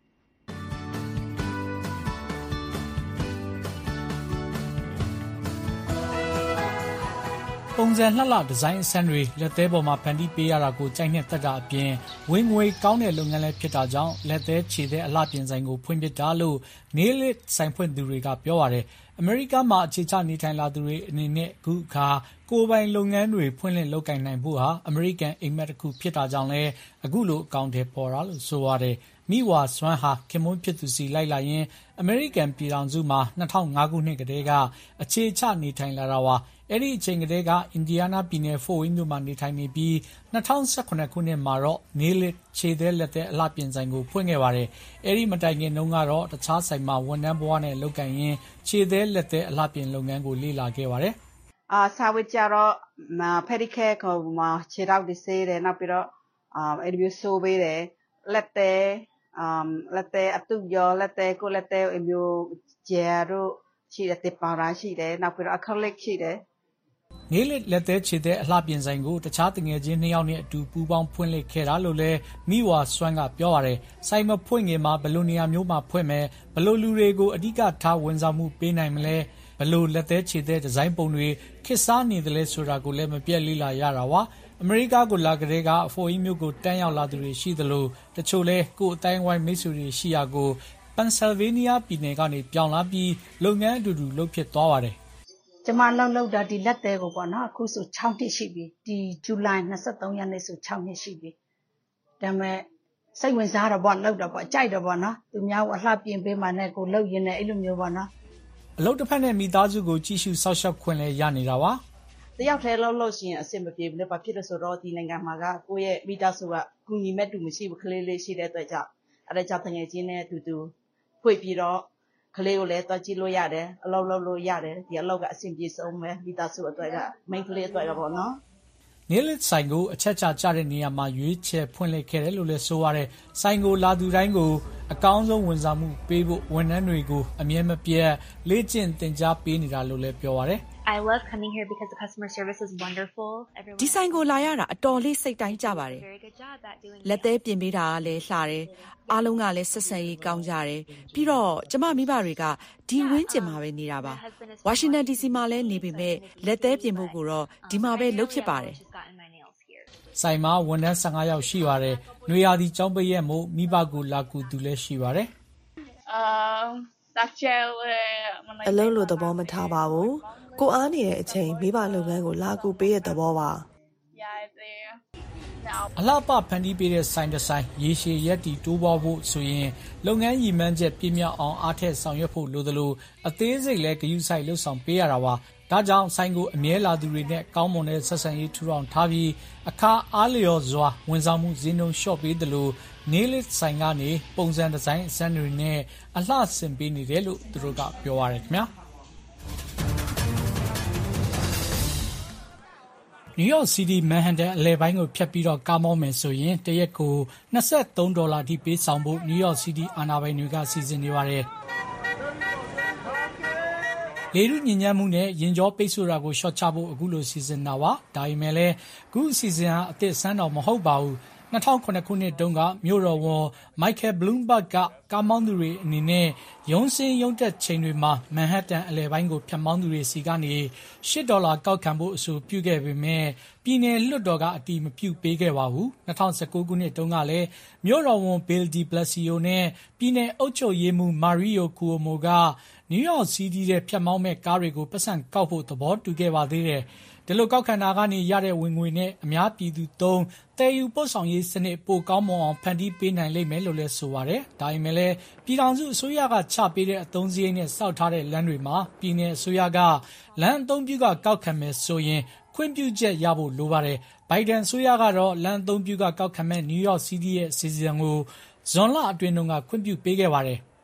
ပုံစံလှလှဒီဇိုင်းအဆန်းတွေလက်သေးပေါ်မှာဖန်တီးပေးရတာကိုကြိုက်နှစ်သက်တာအပြင်ဝင်ငွေကောင်းတဲ့လုပ်ငန်းလည်းဖြစ်တာကြောင့်လက်သေးခြေသေးအလှပြင်ဆိုင်ကိုဖွင့်ပြတာလို့နေလစ်ဆိုင်ဖွင့်သူတွေကပြောပါတယ်အမေရိကန်မှာအခြေချနေထိုင်လာသူတွေအနေနဲ့အခုအခါကိုယ်ပိုင်လုပ်ငန်းတွေဖွင့်လှစ်လုပ်ကိုင်နိုင်ဖို့ဟာအမေရိကန်အိမ်မက်တစ်ခုဖြစ်တာကြောင့်လည်းအခုလိုအကောင့်ထဲပေါ်တာလို့ဆိုပါတယ်မိဝါစွမ်းဟာခင်မွန်းဖြစ်သူစီလိုက်လာရင်အမေရိကန်ပြည်ထောင်စုမှာ2005ခုနှစ်ကတည်းကအခြေချနေထိုင်လာတာပါအဲ့ဒီအချိန်ကတည်းကအင်ဒီယားနားပြည်နယ်ဖို့ဝင်းမြို့မှာနေထိုင်နေပြီး2018ခုနှစ်မှာတော့နေလစ်ခြေသေးလက်သေးအလှပြင်ဆိုင်ကိုဖွင့်ခဲ့ပါတယ်အဲ့ဒီမတိုင်ခင်တုန်းကတော့တခြားဆိုင်မှာဝန်ထမ်းဘဝနဲ့လုပ်ကိုင်ရင်းခြေသေးလက်သေးအလှပြင်လုပ်ငန်းကိုလေ့လာခဲ့ပါတယ်စာဝတ်ကြတော့ဖက်ဒီကဲကိုမှာခြေထောက်တွေဆေးတယ်နောက်ပြီးတော့အဲ့ဒီမျိုးဆိုးပေးတယ်လက်သေးအတုရောလက်သေးကိုလက်သေးအမျိုးဂျယ်တို့ရှိတဲ့တေပါရာရှိတယ်နောက်ပြီးတော့အခလစ်ရှိတယ်နေလစ်လက်သေးခြေသေးအလှပြင်ဆိုင်ကိုတခြားတငယ်ချင်း2ယောက်နဲ့အတူပူးပေါင်းဖွင့်လှစ်ခဲ့တာလို့လည်းမိဝါစွမ်းကပြောပါတယ်ဆိုင်မဖွင့်ခင်မှာဘယ်လိုနေရာမျိုးမှာဖွင့်မယ်ဘယ်လိုလူတွေကိုအဓိကထားဝန်ဆောင်မှုပေးနိုင်မလဲဘယ်လိုလက်သေးခြေသေးဒီဇိုင်းပုံတွေခေတ်စားနေတယ်လဲဆိုတာကိုလည်းမပြတ်လေ့လာရတာပါအမေရိကကိုလာကလေးကအဖိုအီမျိုးကိုတန်းရောက်လာသူတွေရှိသလိုတချို့လဲကိုယ်အတိုင်းဝိုင်းမိတ်ဆွေတွေရှိရာကိုပန်ဆယ်ဗေးနီးယားပြည်နယ်ကနေပြောင်းလာပြီးလုပ်ငန်းအတူတူလုပ်ဖြစ်သွားပါတယ်ကျမလောက်တာဒီလက်သေးကိုပေါ့နော်အခုဆို6နှစ်ရှိပြီဒီဇူလိုင်23ရက်နေ့ဆို6နှစ်ရှိပြီဒါပေမဲ့စိတ်ဝင်စားတော့ပေါ့လောက်တော့ပေါ့ကြိုက်တော့ပေါ့နော်သူများအလှပြင်ပေးမှနဲ့ကိုလောက်ရင်းနဲ့အဲ့လိုမျိုးပေါ့နော်အလုပ်တစ်ဖက်နဲ့မိသားစုကိုကြည့်ရှုစောင့်ရှောက်ခွင့်လည်းရနေတာပါတယောက်တည်းလို့ရှိရင်အဆင်မပြေဘူးလေဘာဖြစ်လို့ဆိုတော့ဒီနိုင်ငံမှာကကိုယ့်ရဲ့မိသားစုကကူညီမဲ့တူမရှိဘူးကလေးလေးရှိတဲ့အတွက်ကြောင့်အဲ့ဒါကြောင့်တငယ်ချင်းနဲ့အတူတူဖွင့်ပြီးတော့ကလေးကိုလည်းတွားကြည့်လို့ရတယ်အလုပ်လုပ်လို့ရတယ်ဒီအလုပ်ကအဆင်ပြေဆုံးပဲမိသားစုအတွက်ကမိန်းကလေးအတွက်ကပေါ့နော်နေလစ်ဆိုင်ကိုအချက်ချကြတဲ့နေရာမှာရွေးချယ်ဖွင့်လှစ်ခဲ့တယ်လို့လည်းဆိုရတယ်ဆိုင်ကိုလာသူတိုင်းကိုအကောင်းဆုံးဝန်ဆောင်မှုပေးဖို့ဝန်ထမ်းတွေကိုအမြဲမပြတ်လေ့ကျင့်သင်ကြားပေးနေတာလို့လည်းပြောရတယ် I love coming here because the customer service is wonderful. ဒီဆိုင်ကိုလာရတာအတော်လေးစိတ်တိုင်းကြပါတယ်။လက်သေးပြင်ပေးတာကလည်းလှတယ်။အားလုံးကလည်းဆက်ဆံရေးကောင်းကြတယ်။ပြီးတော့ကျမမိဘတွေကဒီဝင်းကျင်မှာပဲနေတာပါ။ဝါရှင်တန် DC မှာလည်းနေပေမဲ့လက်သေးပြင်ဖို့ကိုတော့ဒီမှာပဲလုပ်ဖြစ်ပါတယ်။ဆိုင်မှာဝန်ထမ်း15ယောက်ရှိပါတယ်။နွေရာသီကျောင်းပိတ်ရက်မို့မိဘကိုလာကူသူလည်းရှိပါတယ်။အလုံးလိုသဘောမထားပါဘူးကိုအားနေတဲ့အချိန်မိဘလုပ်ငန်းကိုလာကူပေးတဲ့သဘောပါအလှပဖန်တီးပေးတဲ့ဆိုင်တစ်ဆိုင်ရေရှည်ရက်တီတိုးပွားဖို့ဆိုရင်လုပ်ငန်းရည်မှန်းချက်ပြည့်မြောက်အောင်အားထက်ဆောင်ရွက်ဖို့လိုသလိုအသေးစိတ်လည်းဂရုစိုက်လှုပ်ဆောင်ပေးရတာပါဒါကြောင့်ဆိုင်ကိုအမြဲလာသူတွေနဲ့ကောင်းမွန်တဲ့ဆက်ဆံရေးထူထောင်ထားပြီးအခါအားလျော်စွာဝန်ဆောင်မှုဈေးနှုန်းလျှော့ပေးသလိုနေလစ်ဆိုင်ကနေပုံစံဒီဇိုင်းအစမ်းတွေနဲ့အလှဆင်ပေးနေတယ်လို့သူတို့ကပြောရတယ်ခင်ဗျာနယူးယောက်စီးတီးမန်ဟန်တန်အလဲပိုင်းကိုဖြတ်ပြီးတော့ကားမောင်းမယ်ဆိုရင်တရက်ကို$23အထိပေးဆောင်ဖို့နယူးယောက်စီးတီးအာဏာပိုင်တွေကစီစဉ်နေပါတယ်လေထုညဉ့်ညမ်းမှုနဲ့ရင်ကြောပိတ်ဆို့တာကိုရှော့ချဖို့အခုလိုစီစဉ်တာပါဒါပေမဲ့လည်းအခုအစီအစဉ်ဟာအသစ်ဆန်းတော်မဟုတ်ပါဘူး 2009 ခုနှစ်တုန်းကမြို့တော်ဝန် Michael Bloomberg ကကားမောင်းသူတွေအနေနဲ့ရုံးစင်းရုံးတက်ချိန်တွေမှာမန်ဟတ်တန်အလယ်ပိုင်းကိုဖြတ်မောင်းသူတွေစီကနေ$8ကောက်ခံဖို့အဆိုပြုခဲ့ပေမဲ့ပြည်내လွှတ်တော်ကအတည်မပြုပေးခဲ့ပါဘူး2019ခုနှစ်တုန်းကလည်းမြို့တော်ဝန် Bill de Blasio နဲ့ပြည်내အုပ်ချုပ်ရေးမှူး Mario Cuomo ကနယူးယောက်စီးတီးတဲ့ဖြတ်မောင်းမဲ့ကားတွေကိုပတ်စံကောက်ဖို့သဘောတူခဲ့ပါသေးတယ်ဒီလိုကောက်ခံတာကနေရတဲ့ဝင်ငွေနဲ့အများပြည်သူသုံးတည်ယူပို့ဆောင်ရေးစနစ်ပိုကောင်းမွန်အောင်ဖန်တီးပေးနိုင်လိမ့်မယ်လို့လည်းဆိုပါတယ်။ဒါပေမဲ့လည်းပြည်ထောင်စုအစိုးရကချပေးတဲ့အသုံးစရိတ်နဲ့စောက်ထားတဲ့လမ်းတွေမှာပြည်내အစိုးရကလမ်းအသုံးပြုကကောက်ခံမယ်ဆိုရင်ခွင့်ပြုချက်ရဖို့လိုပါတယ်။ဘိုင်ဒန်အစိုးရကတော့လမ်းအသုံးပြုကကောက်ခံမဲ့နယူးယောက်စီးတီးရဲ့စီစဉ်ကိုဇွန်လအတွင်းကခွင့်ပြုပေးခဲ့ပါတယ်။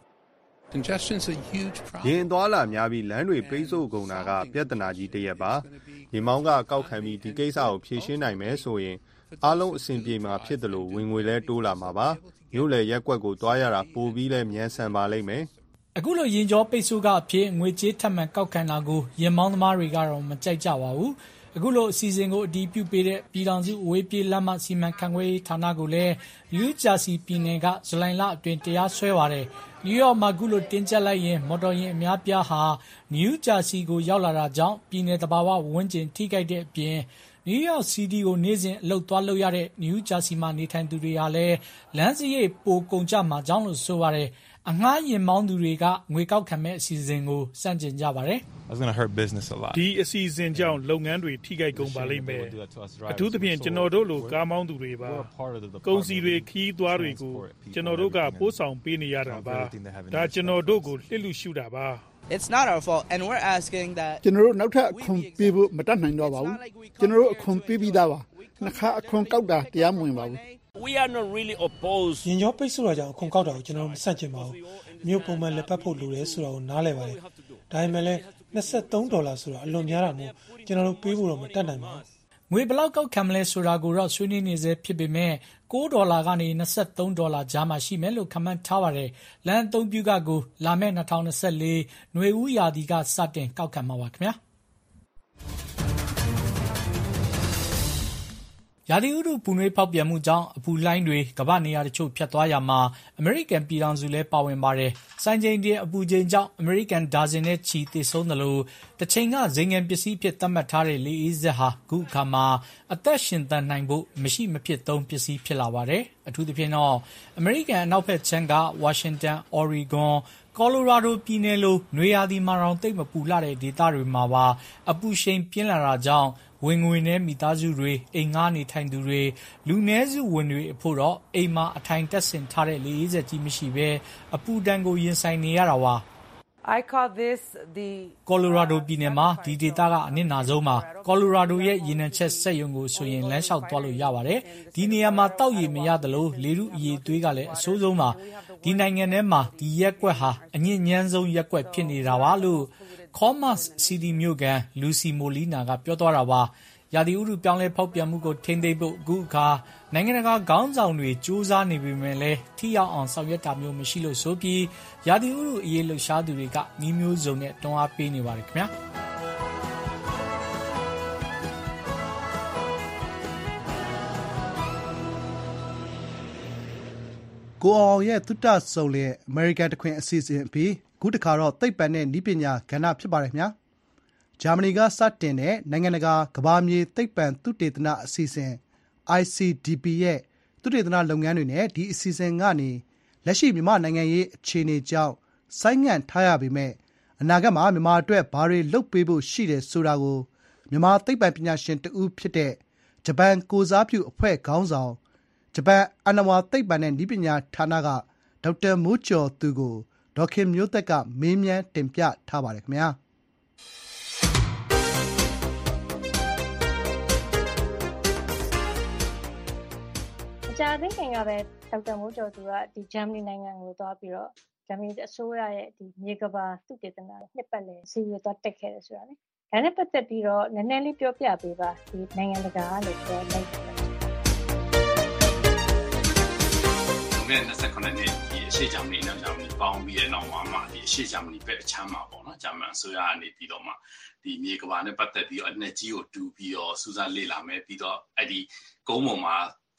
ရင်သွားလာများပြီးလမ်းတွေပိတ်ဆို့ကုန်တာကပြဿနာကြီးတစ်ရပ်ပါ။ရေမောင်းကကောက်ခံပြီးဒီကိစ္စကိုဖြေရှင်းနိုင်မယ်ဆိုရင်အားလုံးအဆင်ပြေမှာဖြစ်တယ်လို့ဝင်ငွေလဲတိုးလာမှာပါ။မြို့လေရက်ကွက်ကိုတွားရတာပိုပြီးလဲမြန်ဆန်ပါလိမ့်မယ်။အခုလိုရင်ကျော်ပိတ်ဆို့ကအဖြစ်ငွေကြေးထပ်မံကောက်ခံတာကိုရင်မောင်းသမားတွေကတော့မကြိုက်ကြပါဘူး။အခုလိုအစီအစဉ်ကိုအတည်ပြုပေးတဲ့ပြည်ထောင်စုအဝေးပြေးလမ်းမစီမံခန့်ခွဲရေးဌာနကိုလည်းနယူးဂျာစီပြည်နယ်ကဇူလိုင်လအတွင်းတရားစွဲပါတယ်။နယူးယောက်မှာခုလိုတင်းကျပ်လိုက်ရင်မော်တော်ယာဉ်အများပြားဟာနယူးဂျာစီကိုရောက်လာတာကြောင့်ပြည်နယ်တဘာဝဝန်းကျင်ထိခိုက်တဲ့အပြင်နယူးယောက်စီးတီးကိုနေ့စဉ်အလုပ်သွားလုပ်ရတဲ့နယူးဂျာစီမှာနေထိုင်သူတွေဟာလည်းလမ်းစရိတ်ပိုကုန်ကျမှာကြောင့်လို့ဆိုပါတယ်။အငှားယာဉ်မောင်းသူတွေကငွေကောက်ခံမဲ့အစီအစဉ်ကိုစန့်ကျင်ကြပါတယ်။ဒီအစီအစဉ်ကြောင့်လုပ်ငန်းတွေထိခိုက်ကုန်ပါလိမ့်မယ်။အထူးသဖြင့်ကျွန်တော်တို့လိုကားမောင်းသူတွေပါ။ကုန်စည်တွေခီးသွားတွေကိုကျွန်တော်တို့ကပို့ဆောင်ပေးနေရတာပါ။ဒါကျွန်တော်တို့ကိုလှစ်လူရှုတာပါ။ It's not our fault and we're asking that ကျွန်တော်တို့နောက်ထပ်အခွန်ပေးဖို့မတတ်နိုင်တော့ပါဘူးကျွန်တော်တို့အခွန်ပေးပြီးသားပါနှစ်ခါအခွန်ကောက်တာတရားမဝင်ပါဘူး We are not really opposed ရင်ကျော်ပိတ်ဆို့တာကြောင့်အခွန်ကောက်တာကိုကျွန်တော်မဆန့်ကျင်ပါဘူးမြို့ပုံမှန်လက်ပတ်ဖို့လိုတယ်ဆိုတာကိုနားလည်ပါတယ်ဒါပေမဲ့လည်း$23ဆိုတာအလွန်များတာမို့ကျွန်တော်တို့ပေးဖို့တော့မတတ်နိုင်ပါဘူးငွေဘလောက်ကောက်ခံမလဲဆိုတာကိုတော့ဆွေးနွေးနေစေဖြစ်ပေမဲ့$9ကနေ$23ကြားမှာရှိမယ်လို့ခန့်မှန်းထားပါတယ်။လမ်းအသုံးပြုကကိုလာမယ့်2024နွေဦးရာသီကစတင်ကောက်ခံမှာပါခင်ဗျာ။ရာသီဥတုပူနွေးဖောက်ပြန်မှုကြောင့်အပူလှိုင်းတွေကမ္ဘာနေရာတချို့ဖြတ်သွားရမှာအမေရိကန်ပြည်ထောင်စုလည်းပါဝင်ပါတယ်။စံချိန်တင်အပူချိန်ကြောင့်အမေရိကန်ဒါဇင်နဲ့ချီသေဆုံးတယ်လို့တချိန်ကဇိမ်ငံပစ္စည်းဖြစ်သတ်မှတ်ထားတဲ့လေအေးစက်ဟာခုအခါမှာအသက်ရှင်သန်နိုင်ဖို့မရှိမဖြစ်သုံးပစ္စည်းဖြစ်လာပါတယ်။အထူးသဖြင့်တော့အမေရိကန်အနောက်ဘက်ခြမ်းကဝါရှင်တန်၊အော်ရီဂွန်၊ကော်လိုရာဒိုပြည်နယ်လိုနွေရာသီမှာတောင်သိပ်မပူလှတဲ့ဒေသတွေမှာပါအပူရှိန်ပြင်းလာတာကြောင့်ဝင်ငွေနဲ့မိသားစုတွေအိမ်ငှားနေထိုင်သူတွေလူနည်းစုဝင်တွေအဖို့တော့အိမ်မှာအထိုင်တက်ဆင်ထားတဲ့လေအေးစက်ကြီးမရှိဘဲအပူဒဏ်ကိုရင်ဆိုင်နေရတာပါကော်လိုရာဒိုပြည်နယ်မှာဒီဒေသကအနစ်နာဆုံးပါကော်လိုရာဒိုရဲ့ရေနံချက်စက်ရုံကိုဆိုရင်လမ်းလျှောက်သွားလို့ရပါတယ်ဒီနေရာမှာတောက်ရည်မရသလိုလေထုအရည်သွေးကလည်းအဆိုးဆုံးပါဒီနိုင်ငံထဲမှာဒီရက်ကွက်ဟာအညစ်ညမ်းဆုံးရက်ကွက်ဖြစ်နေတာပါလို့Commerce City မြို့ကန်လူစီမိုလီနာကပြောသွားတာပါရာသီဥတုပြောင်းလဲဖောက်ပြန်မှုကိုထိန်းသိမ်းဖို့အခုအခါနိုင်ငံတကာခေါင်းဆောင်တွေစူးစမ်းနေပေမဲ့လည်းထိရောက်အောင်ဆောင်ရွက်တာမျိုးမရှိလို့ဆိုပြီးရာသီဥတုအရေးလှုပ်ရှားသူတွေကနှီးမျိုးစုံနဲ့တွန်းအားပေးနေပါတယ်ခင်ဗျာကိုအောင်ရဲ့သုတဆုံလျက်အမေရိကန်တခွင်အစီအစဉ်အပြီးခုတခါတော့သိပ္ပံနဲ့နည်းပညာကဏ္ဍဖြစ်ပါတယ်ခင်ဗျာဂျာမနီကစတင်တဲ့နိုင်ငံတကာကမ္ဘာမြေသိပ္ပံသုတေသနအစီအစဉ် ICDP ရဲ့သုတေသနလုပ်ငန်းတွေနဲ့ဒီအစီအစဉ်ကနေလက်ရှိမြန်မာနိုင်ငံရေးအခြေအနေကြောင့်ဆိုင်းငံ့ထားရပေမဲ့အနာဂတ်မှာမြန်မာအတွက်ဘာတွေလုပ်ပေးဖို့ရှိတယ်ဆိုတာကိုမြန်မာသိပ္ပံပညာရှင်တဦးဖြစ်တဲ့ဂျပန်ကိုစားပြုအဖွဲ့ခေါင်းဆောင်ဂျပန်အဏ္ဏဝါသိပ္ပံနဲ့နည်းပညာဌာနကဒေါက်တာမိုးကျော်သူကိုဒေါခင်မျိုးသက်ကမေးမြန်းတင်ပြထားပါတယ်ခင်ဗျာကြာသိခင်ကပဲဒေါက်တာမိုးကျော်သူကဒီဂျာမနီနိုင်ငံကိုသွားပြီးတော့ဂျာမနီအစိုးရရဲ့ဒီမြေကဘာသုတေသနနှစ်ပတ်လည်စီရီသွားတက်ခဲ့တယ်ဆိုတာလေဒါနဲ့ပတ်သက်ပြီးတော့နည်းနည်းလေးပြောပြပေးပါဒီနိုင်ငံတကာကနေပြောလိုက်တယ် 29နှစ်ဒီအရှိဂျာမနီနဲ့ဂျာမနီပေါင်းပြီးတဲ့နောက်မှာဒီအရှိဂျာမနီဘက်အချမ်းမှာပေါ့နော်ဂျာမန်အစိုးရကနေပြီးတော့မှဒီမြေကဘာနဲ့ပတ်သက်ပြီးတော့အနက်ကြီးကိုတူပြီးတော့စူးစမ်းလေ့လာမယ်ပြီးတော့အဲ့ဒီကုန်းပေါ်မှာ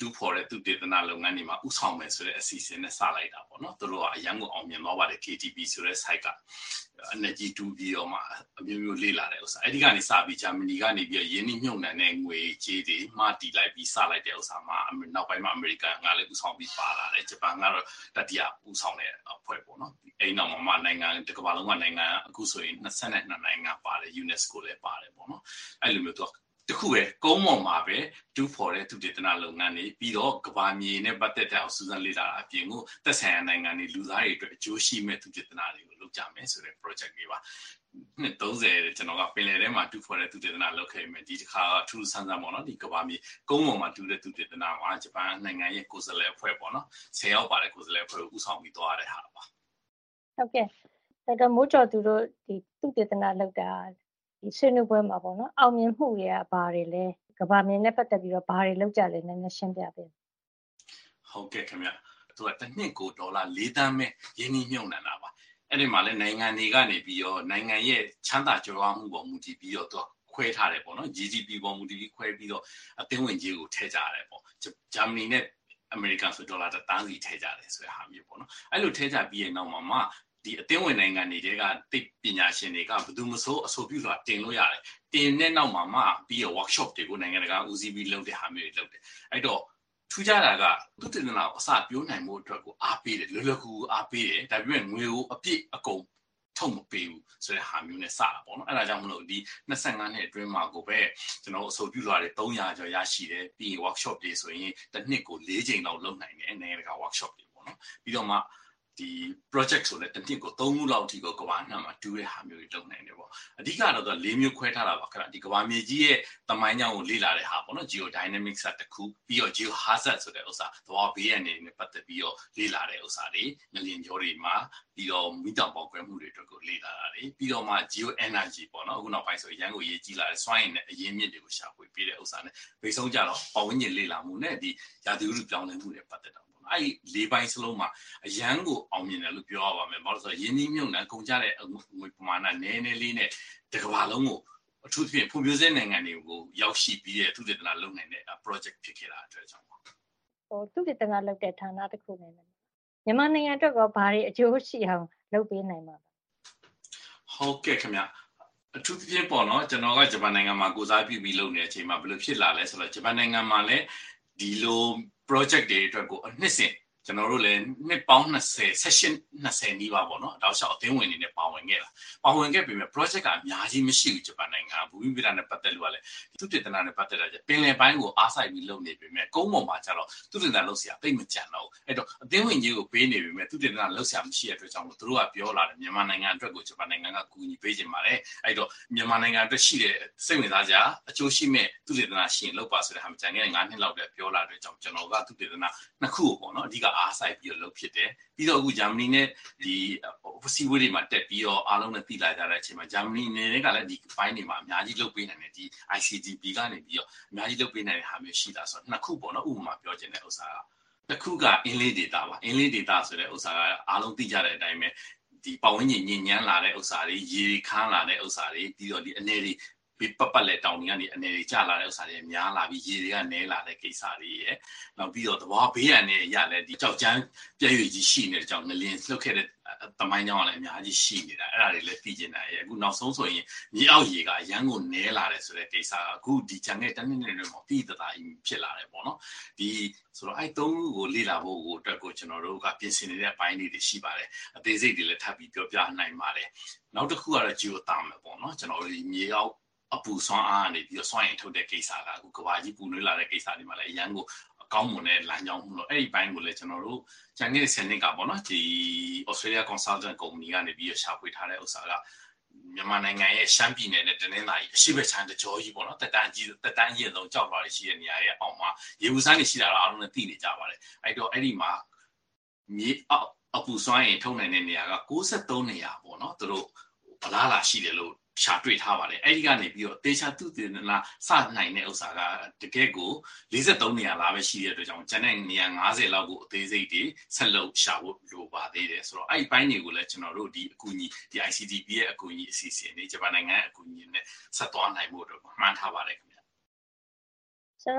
တူးဖော်တဲ့သူတေသနာလုပ်ငန်းတွေမှာဥဆောင်မယ်ဆိုတဲ့အစီအစဉ်နဲ့စလိုက်တာပေါ့နော်သူတို့ကအရန်ကိုအောင်မြင်သွားပါတယ် KTP ဆိုတဲ့ site က energy တူပြီးတော့မှအမျိုးမျိုးလေးလာတဲ့ဥစ္စာအဲ့ဒီကနေစပြီးဂျာမနီကနေပြီးရင်းနှီးမြှုပ်နှံတဲ့ငွေကြေးတွေမှတီးလိုက်ပြီးစလိုက်တဲ့ဥစ္စာမှာနောက်ပိုင်းမှာအမေရိကန်ကလည်းဥဆောင်ပြီးပါလာတယ်ဂျပန်ကတော့တတိယဥဆောင်တဲ့အဖွဲ့ပေါ့နော်အဲ့နောက်မှာနိုင်ငံတစ်ကမ္ဘာလုံးကနိုင်ငံအခုဆိုရင်22နိုင်ငံပါတယ် UNESCO လည်းပါတယ်ပေါ့နော်အဲ့လိုမျိုးသူတခုပဲကုန်းပေါ်မှာပဲတူဖော်တဲ့သူတေသနာလုပ်ငန်းတွေပြီးတော့ကဘာမြေနဲ့ပတ်သက်တဲ့အောင်စူးစမ်းလေ့လာတာအပြင်ကိုသက်ဆိုင်ရာနိုင်ငံတွေလူသားတွေအတွက်အကျိုးရှိမဲ့သူတေသနာတွေကိုလုပ်ကြမယ်ဆိုတဲ့ project တွေပါနှစ်30ကျွန်တော်ကပင်လယ်ထဲမှာတူဖော်တဲ့သူတေသနာလုပ်ခဲ့မယ်ဒီတစ်ခါထူးဆန်းဆန်းပေါ့နော်ဒီကဘာမြေကုန်းပေါ်မှာတူတဲ့သူတေသနာမှာဂျပန်နိုင်ငံရဲ့ကိုယ်စားလှယ်အဖွဲ့ပေါ့နော်10ယောက်ပါတဲ့ကိုယ်စားလှယ်အဖွဲ့ကိုဦးဆောင်ပြီးသွားတဲ့ဟာပါဟုတ်ကဲ့ဒါမိုးကျော်သူတို့ဒီသူတေသနာလုပ်တာဒီဆွေးနွေးပွဲမှာပေါ့နော်အောင်မြင်မှုတွေကဘာတွေလဲကဘာမြင်နဲ့ပတ်သက်ပြီးတော့ဘာတွေလုပ်ကြလဲနည်းနည်းရှင်းပြပေးဟုတ်ကဲ့ခင်ဗျသူကတစ်နှစ်ကိုဒေါ်လာ4 သန်းပဲရင်းနှီးမြှုပ်နှံတာပါအဲ့ဒီမှာလည်းနိုင်ငံတွေကနေပြီးတော့နိုင်ငံရဲ့ချမ်းသာကြွယ်ဝမှုပေါ်မူတည်ပြီးတော့သူကခွဲထားတယ်ပေါ့နော် GDP ပေါ်မူတည်ပြီးခွဲပြီးတော့အသင်းဝင်ကြီးကိုထည့်ကြရတယ်ပေါ့ဂျာမနီနဲ့အမေရိကန်ဆိုဒေါ်လာ1 သန်းစီထည့်ကြတယ်ဆိုတဲ့ဟာမျိုးပေါ့နော်အဲ့လိုထည့်ကြပြီးရင်နောက်မှာဒီအသင်းဝင်နိုင်ငံတွေကသိပညာရှင်တွေကဘယ်သူမှဆိုအဆိုပြုစွာတင်လို့ရတယ်တင်တဲ့နောက်မှာပြီးတော့ workshop တွေကိုနိုင်ငံတကာဦးစီးပြီးလုပ်တဲ့ဟာမျိုးတွေလုပ်တယ်အဲ့တော့ထူးခြားတာကသူတေသနာကိုအစပြောနိုင်မှုအတွက်ကိုအားပေးတယ်လွယ်လွယ်ကူအားပေးတယ်ဒါပေမဲ့ငွေကိုအပြည့်အကုန်ထုတ်မပေးဘူးဆိုတဲ့ဟာမျိုးနဲ့စတာပေါ့နော်အဲ့ဒါကြောင့်မလို့ဒီ25နှစ်အတွင်းမှာကိုပဲကျွန်တော်အဆိုပြုလွှာတွေ300ကျော်ရရှိတယ်ပြီးရင် workshop တွေဆိုရင်တစ်နှစ်ကို4 ကြိမ်လောက်လုပ်နိုင်တယ်နိုင်ငံတကာ workshop တွေပေါ့နော်ပြီးတော့မှဒီ project ဆိုလည်းတစ်နှစ်ကို3 ခုလောက်ထိကိုကဘာနှံမှာတူးတဲ့ဟာမျိုးတွေလုပ်နိုင်တယ်ပေါ့အဓိကတော့4 မျိုးခွဲထားတာပါခင်ဗျဒီကဘာမြေကြီးရဲ့တမိုင်းကြောင်းကိုလေ့လာတဲ့ဟာပေါ့နော် geodynamics တစ်ခုပြီးတော့ geohazard ဆိုတဲ့ဥစ္စာသဘာဝဘေးအန္တရာယ်နဲ့ပတ်သက်ပြီးတော့လေ့လာတဲ့ဥစ္စာတွေငလျင်ကြောတွေမှာပြီးတော့မိတောင်ပေါက်ကွဲမှုတွေအတွက်ကိုလေ့လာတာတွေပြီးတော့မှ geo energy ပေါ့နော်အခုနောက်ပိုင်းဆိုရန်ကိုရေးကြီးလာတဲ့စွမ်းအင်နဲ့အရင်းမြစ်တွေကိုရှာဖွေပေးတဲ့ဥစ္စာနဲ့ဘေးဆုံးကြတော့ပတ်ဝန်းကျင်လေ့လာမှုနဲ့ဒီရာသီဥတုပြောင်းလဲမှုတွေပတ်သက်တာအဲ့၄ပိုင်းစလုံးမှာအရန်ကိုအောင်မြင်တယ်လို့ပြောရပါမယ်။ဘာလို့ဆိုတော့ယင်းနှီးမြုပ်နှံကုန်ကြတဲ့ငွေပမာဏနည်းနည်းလေးနဲ့တကမ္ဘာလုံးကိုအထူးသဖြင့်ဖွံ့ဖြိုးဆဲနိုင်ငံတွေကိုရောက်ရှိပြီးတဲ့သုတေသနလုပ်နိုင်တဲ့ project ဖြစ်ခဲ့တာအတွက်ကြောင့်ပါ။သုတေသနလုပ်တဲ့ဌာနတစ်ခုနဲ့မြန်မာနိုင်ငံအတွက်ကဘာတွေအကျိုးရှိအောင်လုပ်ပေးနိုင်မှာလဲ။ဟုတ်ကဲ့ခင်ဗျ။အထူးသဖြင့်ပေါ့နော်ကျွန်တော်ကဂျပန်နိုင်ငံမှာကိုစားပြုပြီးလုပ်နေတဲ့အချိန်မှာဘယ်လိုဖြစ်လာလဲဆိုတော့ဂျပန်နိုင်ငံမှာလည်းဒီလို project တွေအတွက်ကိုအနှစ်စဉ်ကျွန်တော်တို့လည်းနှစ်ပေါင်း20 session 20နီးပါပေါ့နော်တောက်လျှောက်အသင်းဝင်နေနဲ့ပါဝင်ခဲ့တာပါဝင်ခဲ့ပြီမဲ့ project ကအများကြီးမရှိဘူးဂျပန်နိုင်ငံဘူမိဗေဒနဲ့ပတ်သက်လို့ကလည်းသူတေသနာနဲ့ပတ်သက်တာကျပင်လယ်ပိုင်းကိုအားစိုက်ပြီးလုပ်နေပြီမဲ့ကုန်းပေါ်မှာကျတော့သူတေသနာလုပ်စရာတိတ်မကြံတော့ဘူးအဲ့တော့အသင်းဝင်ကြီးကိုပေးနေပြီမဲ့သူတေသနာလုပ်စရာမရှိတဲ့အတွက်ကြောင့်မို့သူတို့ကပြောလာတယ်မြန်မာနိုင်ငံအတွက်ကိုဂျပန်နိုင်ငံကကူညီပေးခြင်းပါတယ်အဲ့တော့မြန်မာနိုင်ငံအတွက်ရှိတဲ့စိတ်ဝင်စားစရာအကျိုးရှိမဲ့သူတေသနာရှိရင်လုပ်ပါဆိုတဲ့ဟာမကြံခဲ့9 နှစ်လောက်တည်းပြောလာတဲ့ကြောင့်ကျွန်တော်ကသူတေသနာနှစ်ခုပေါ့နော်အဓိကအားစိုက်ပြီးလုပ်ဖြစ်တယ်ပြီးတော့အခုဂျာမနီနဲ့ဒီစီဝေးတွေမှာတက်ပြီးတော့အားလုံးနဲ့သိလာကြတဲ့အချိန်မှာဂျာမနီနေနဲ့ကလည်းဒီဘိုင်းတွေမှာအများကြီးလုပ်ပေးနိုင်တယ်ဒီ ICTP ကနေပြီးတော့အများကြီးလုပ်ပေးနိုင်တဲ့ဟာမျိုးရှိတာဆိုတော့နှစ်ခုပေါ့နော်ဥပမာပြောချင်တဲ့ဥစ္စာကတစ်ခုကအင်းလေး data ပါအင်းလေး data ဆိုတဲ့ဥစ္စာကအားလုံးသိကြတဲ့အတိုင်းပဲဒီပတ်ဝန်းကျင်ညဉ့်ညမ်းလာတဲ့ဥစ္စာတွေရေခမ်းလာတဲ့ဥစ္စာတွေပြီးတော့ဒီအနေတွေပတ်လက်တောင်တွေကနေအနေတွေကျလာတဲ့ဥစ္စာတွေများလာပြီးရေတွေကနဲလာတဲ့ကိစ္စတွေရယ်နောက်ပြီးတော့သဘာဝဘေးအန္တရာယ်ရလည်းဒီကြောက်ကြမ်းပြည့်ရွေကြီးရှိနေတဲ့ကြောင့်ငလျင်လှုပ်ခဲ့တဲ့တမိုင်းကြောင့်လည်းအများကြီးရှိနေတာအဲ့ဒါတွေလည်းသိကျင်တာရယ်အခုနောက်ဆုံးဆိုရင်မြေအောက်ရေကအရန်ကိုနဲလာတယ်ဆိုတဲ့ကိစ္စကအခုဒီဂျန်တဲ့တနည်းနည်းတွေမှာပြည်တသားဖြစ်လာတယ်ပေါ့နော်ဒီဆိုတော့အဲ့သုံးခုကိုလေ့လာဖို့ကိုအတွက်ကိုကျွန်တော်တို့ကပြင်ဆင်နေတဲ့အပိုင်းတွေရှိပါတယ်အသေးစိတ်တွေလည်းထပ်ပြီးပြောပြနိုင်ပါတယ်နောက်တစ်ခုကတော့ geothermal ပေါ့နော်ကျွန်တော်တို့မြေအောက်အပူစွမ်းအားကနေပြီးတော့စွမ်းအင်ထုတ်တဲ့ကိစ္စကအခုကဘာကြီးပူနွေးလာတဲ့ကိစ္စတွေမှာလည်းအရန်ကိုအကောင်းမွန်တဲ့လမ်းကြောင်းမှုလို့အဲ့ဒီဘိုင်းကိုလည်းကျွန်တော်တို့ဂျန်နေတဲ့စနစ်ကပေါ့နော်ဒီ Australia Consultant Company ကနေပြီးတော့ရှာဖွေထားတဲ့ဥစ္စာကမြန်မာနိုင်ငံရဲ့ရှမ်းပြည်နယ်နဲ့တနင်္သာရီအရှိဘက်ခြမ်းတကြောကြီးပေါ့နော်တက်တန်းအရင်ဆုံးကြောက်လွှာတွေရှိတဲ့နေရာရဲ့အောက်မှာရေဘူးစမ်းတွေရှိတာတော့အားလုံးလည်းသိနေကြပါတယ်အဲ့တော့အဲ့ဒီမှာမြေအောက်အပူစွမ်းအင်ထုတ်နိုင်တဲ့နေရာက63နေရာပေါ့နော်သူတို့ဗလားလာရှိတယ်လို့ရှာတွေ့ထားပါတယ်အဲ့ဒီကနေပြီးတော့တေချာသူတေသနာစနိုင်တဲ့ဥစ္စာကတကယ်ကို43နေရာလာပဲရှိတဲ့အတွက်ကြောင့်ကျန်တဲ့နေရာ50လောက်ကိုအသေးစိတ်တွေဆက်လုပ်ရှာဖို့လိုပါသေးတယ်ဆိုတော့အဲ့ဒီပိုင်းတွေကိုလည်းကျွန်တော်တို့ဒီအကူအညီဒီ ICTP ရဲ့အကူအညီအစီအစဉ်တွေဂျပန်နိုင်ငံရဲ့အကူအညီနဲ့ဆက်သွားနိုင်ဖို့တော့မှန်းထားပါတယ်ခင်ဗျဆိုတော့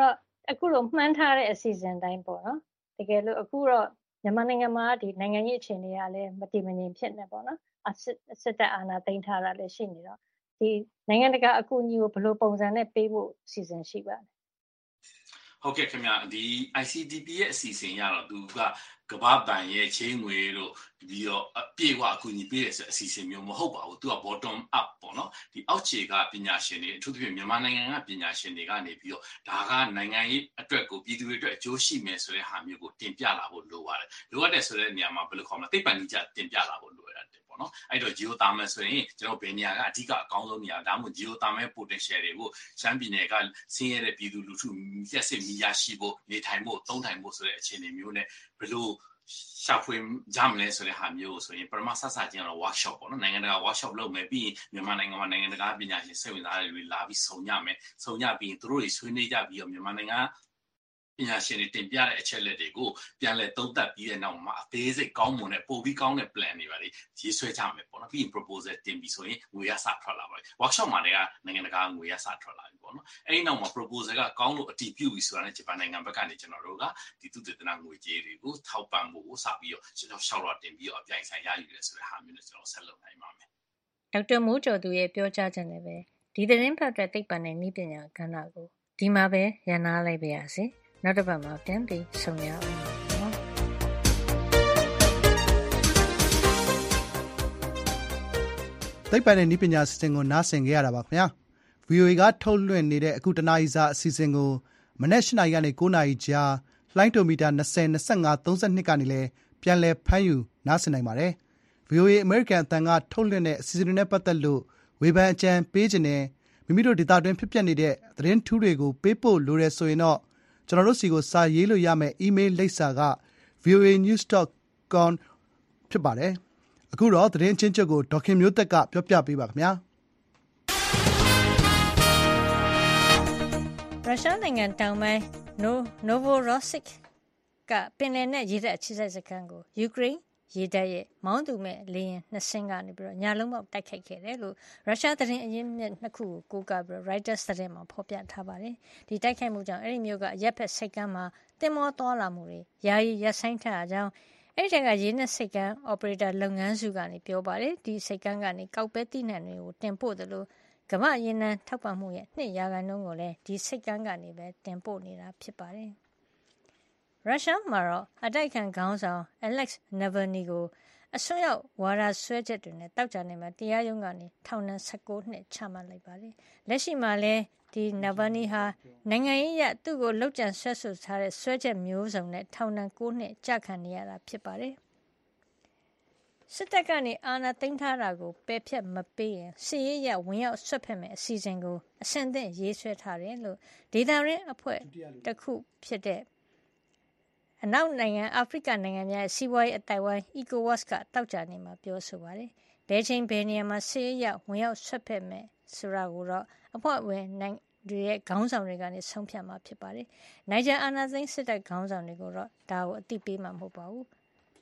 အခုလိုမှန်းထားတဲ့အစီအစဉ်တိုင်းပေါ့နော်တကယ်လို့အခုတော့မြန်မာနိုင်ငံမှာဒီနိုင်ငံရေးအခြေအနေကလည်းမတည်မငြိမ်ဖြစ်နေပေါ့နော်စစ်တပ်အာဏာသိမ်းထားတာလည်းရှိနေတော့ဒီနိုင်ငံတကာအကူအညီကိုဘယ်လိုပုံစံနဲ့ပေးဖို့အစီအစဉ်ရှိပါလဲဟုတ်ကဲ့ခင်ဗျဒီ ICDP ရဲ့အစီအစဉ်ရတော့သူကကမ္ဘာ့ဘဏ်ရဲ့ချင်းငွေတို့ပြီးတော့အပြည့်အဝအကူအညီပေးတဲ့ဆိုအစီအစဉ်မျိုးမဟုတ်ပါဘူးသူက bottom up ပေါ့နော်ဒီအောက်ခြေကပညာရှင်တွေအထူးသဖြင့်မြန်မာနိုင်ငံကပညာရှင်တွေကနေပြီးတော့ဒါကနိုင်ငံရေးအတွက်ကိုပြည်သူတွေအတွက်အကျိုးရှိမယ်ဆိုတဲ့ဟာမျိုးကိုတင်ပြလာဖို့လိုပါတယ်လိုအပ်တဲ့ဆိုတဲ့နေရာမှာဘယ်လိုခေါ်မလဲသိပ္ပံနည်းကျတင်ပြလာဖို့လိုရတယ်ပေါ့နော်အဲ့တော့ geothermal ဆိုရင်ကျွန်တော်ဘယ်နေရာကအဓိကအကောင်းဆုံးနေရာဒါမှမဟုတ် geothermal potential တွေကိုရှမ်းပြည်နယ်ကဆင်းရဲတဲ့ပြည်သူလူထုမျက်စိမြင်ရရှိဖို့နေထိုင်ဖို့သုံးထိုင်ဖို့ဆိုတဲ့အခြေအနေမျိုးနဲ့ဘယ်လိုရှာဖွေကြမလဲဆိုတဲ့ဟာမျိုးဆိုရင်ပထမဆက်စားခြင်းတော့ workshop ပေါ့နော်နိုင်ငံတကာ workshop လုပ်မယ်ပြီးရင်မြန်မာနိုင်ငံမှာနိုင်ငံတကာပညာရှင်စိတ်ဝင်စားတဲ့တွေလာပြီးဆုံကြမယ်ဆုံကြပြီးရင်သူတို့တွေဆွေးနွေးကြပြီးတော့မြန်မာနိုင်ငံပညာရှင်တွေတင်ပြတဲ့အချက်လက်တွေကိုပြန်လည်သုံးသပ်ပြီးတဲ့နောက်မှာအသေးစိတ်ကောင်းမွန်တဲ့ပို့ပြီးကောင်းတဲ့ plan တွေပါလေရေးဆွဲကြမယ်ပေါ့နော်ပြီးရင် proposal တင်ပြီးဆိုရင်ငွေရစထွက်လာပါပြီ workshop မှာလည်းနိုင်ငံတကာငွေရစထွက်လာပြီပေါ့နော်အဲ့ဒီနောက်မှာ proposal ကကောင်းလို့အတည်ပြုပြီဆိုတာနဲ့ဂျပန်နိုင်ငံဘက်ကနေကျွန်တော်တို့ကဒီသုတေသနငွေကြေးတွေကိုထောက်ပံ့ဖို့စပြီးတော့ကျွန်တော်ရှောက်တော့တင်ပြီးတော့အပြိုင်ဆိုင်ရယူတယ်ဆိုတဲ့ဟာမျိုးနဲ့ကျွန်တော်ဆက်လုပ်နိုင်ပါမယ်ဒေါက်တာမိုးကျော်သူရဲ့ပြောကြားချက်နဲ့ပဲဒီသတင်းဖတ်တဲ့သိပ္ပံနဲ့နည်းပညာကဏ္ဍကိုဒီမှာပဲရန်နာလိုက်ပါရစေနောက်တစ်ပတ်မှာပြန်ပြီးဆုံရအောင်နော်သိပ္ပံနဲ့နည်းပညာအစီအစဉ်ကိုနားဆင်ကြရတာပါခင်ဗျာ VOA ကထုတ်လွှင့်နေတဲ့အခုတနားရီစာအစီအစဉ်ကိုမနက်၈နာရီကနေ9နာရီကြားလှိုင်းတိုမီတာ20 25 32ကနေလည်းပြန်လည်ဖမ်းယူနားဆင်နိုင်ပါတယ် VOA American အသံကထုတ်လွှင့်တဲ့အစီအစဉ်တွေနဲ့ပတ်သက်လို့ဝေဖန်အကြံပေးခြင်းနဲ့မိမိတို့ဒေသတွင်းဖြစ်ပျက်နေတဲ့သတင်းထူးတွေကိုပေးပို့လိုတယ်ဆိုရင်တော့ကျွန်တော်တို့စီကိုစာရေးလို့ရမယ့် email လိပ်စာက voanews.com ဖြစ်ပါတယ်အခုတော့သတင်းချင်းချုပ်ကိုဒေါက်ခင်မျိုးသက်ကပြောပြပေးပါခင်ဗျာရုရှားနိုင်ငံတောင်ပိုင်း Novorossiysk ကပင်လယ်နဲ့ရေတပ်အခြေစိုက်စခန်းကိုယူကရိန်းရေတပ်ရဲ့မောင်းသူမဲ့လေယာဉ်2စင်းကနေပြီးတော့ညလုံးပေါက်တိုက်ခိုက်ခဲ့တယ်လို့ရုရှားသတင်းအရင်းမြစ်နှစ်ခုကိုကိုးကားပြီးတော့ Reuters သတင်းမှာဖော်ပြထားပါတယ်။ဒီတိုက်ခိုက်မှုကြောင့်အဲ့ဒီမျိုးကအရက်ဖက်စိတ်ကမ်းမှာတင်မောသွားလာမှုတွေယာယီရပ်ဆိုင်းထားရကြောင်းအဲ့ဒီကရေနက်စိတ်ကမ်း operator လုပ်ငန်းစုကနေပြောပါတယ်။ဒီစိတ်ကမ်းကနေကောက်ပဲတိနှံတွေကိုတင်ပို့တယ်လို့ကမ္ဘာရေနံထောက်ပံ့မှုရဲ့2%ကိုလည်းဒီစိတ်ကမ်းကနေပဲတင်ပို့နေတာဖြစ်ပါတယ်။ရုရှားမှာတော့အတိုက်ခံခေါင်းဆောင် Alex Navalny ကိုအစွန်းရောက်ဝါဒစွဲချက်တွေနဲ့တောက်ကြနေမှာတရားရုံးကနေထောင်ဒဏ်19နှစ်ချမှတ်လိုက်ပါတယ်။လက်ရှိမှာလည်းဒီ Navalny ဟာနိုင်ငံရေးအရသူ့ကိုလောက်ကျန်ဆွဲဆိုထားတဲ့ဆွဲချက်မျိုးစုံနဲ့ထောင်ဒဏ်9နှစ်ကြခံနေရတာဖြစ်ပါတယ်။စစ်တပ်ကနေအာဏာသိမ်းထားတာကိုပယ်ဖျက်မပေးရင်စစ်ရေးရဝင်ရောက်ဆွတ်ဖက်မဲ့အစီအစဉ်ကိုအဆင့်သင့်ရေးဆွဲထားတယ်လို့ဒေသရင်းအဖွဲ့တစ်ခုဖြစ်တဲ့အနောက်နိုင်ငံအာဖရိကနိုင်ငံများစီးပွားရေးအတိုင်ဝိုင်း ECOWAS ကတောက်ကြနေမှာပြောဆိုပါတယ်။ဘယ်ချိန်ဘယ်နေရာမှာစစ်ရေးရဝင်ရောက်ဆွတ်ဖက်မဲ့ဆိုတာကိုတော့အဖွဲ့ဝင်နိုင်ငံတွေရဲ့ခေါင်းဆောင်တွေကနေဆုံးဖြတ်မှာဖြစ်ပါတယ်။နိုင်ဂျာအာဏာသိမ်းစစ်တပ်ခေါင်းဆောင်တွေကိုတော့ဒါကိုအသိပေးမှာမဟုတ်ပါဘူး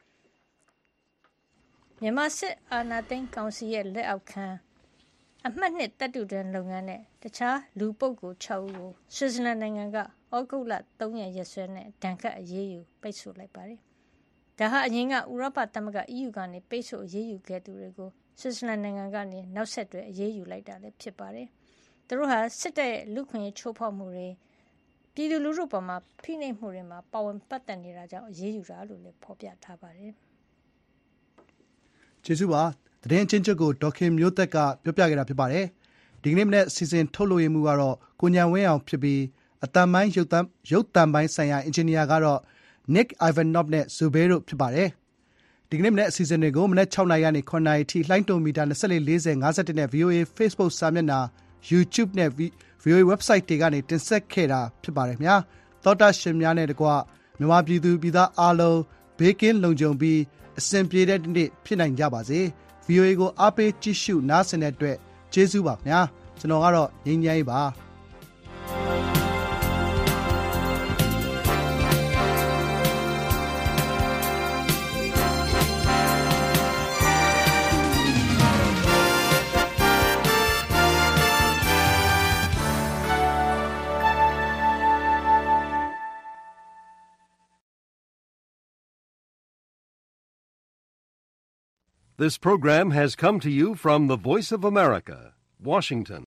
။မြန်မာစစ်အာဏာသိမ်းကောင်စီရဲ့လက်အောက်ခံအမှတ်2တပ်တုတွင်လုပ်ငန်းနဲ့တခြားလူပုဂ္ဂိုလ်6ဦးကိုဆွစ်ဇာလန်နိုင်ငံကဩဂုတ်လ3ရက်ရက်စွဲနဲ့ဒဏ်ခတ်အရေးယူပိတ်ဆို့လိုက်ပါတယ်။ဒါဟာအရင်ကဥရောပသမဂ္ဂ EU ကနေပိတ်ဆို့အရေးယူခဲ့သူတွေကိုဆွစ်ဇာလန်နိုင်ငံကနေနောက်ဆက်တွဲအရေးယူလိုက်တာလည်းဖြစ်ပါတယ်။သူတို့ဟာစစ်တပ်ရဲ့လူခွင့်ရေးချိုးဖောက်မှုတွေပြည်သူလူထုပေါ်မှာဖိနှိပ်မှုတွေမှာပါဝင်ပတ်သက်နေတာကြောင့်အရေးယူတာလို့လည်းဖော်ပြထားပါတယ်။ကျေးဇူးပါသတင်းချင်းချုပ်ကိုဒေါက်ခင်မျိုးသက်ကပြောပြခဲ့တာဖြစ်ပါတယ်။ဒီကနေ့မနေ့စီစဉ်ထုတ်လွှင့်မှုကတော့ကိုညံဝင်းအောင်ဖြစ်ပြီးအတန်ပိုင်းရုပ်တံပိုင်းဆိုင်ရာအင်ဂျင်နီယာကတော့ Nick Ivanov နဲ့ Zubel တို့ဖြစ်ပါတယ်။ဒီကနေ့မနေ့အစီအစဉ်တွေကိုမနေ့6နာရီကနေ9နာရီထိလှိုင်းတုံမီတာ24 40 51နဲ့ VOA Facebook စာမျက်နှာ YouTube နဲ့ VOA website တွေကနေတင်ဆက်ခဲ့တာဖြစ်ပါတယ်ခင်ဗျာ။သောတာရှင်များနဲ့တကွမြန်မာပြည်သူပြည်သားအားလုံးဘေးကင်းလုံခြုံပြီးအစဉ်ပြေတဲ့နေ့ဖြစ်နိုင်ကြပါစေ။ VOA ကိုအားပေးကြည့်ရှုနားဆင်တဲ့အတွက်ကျေးဇူးပါခင်ဗျာ။ကျွန်တော်ကတော့ငြိမ်းချမ်းရေးပါ။ This program has come to you from the Voice of America, Washington.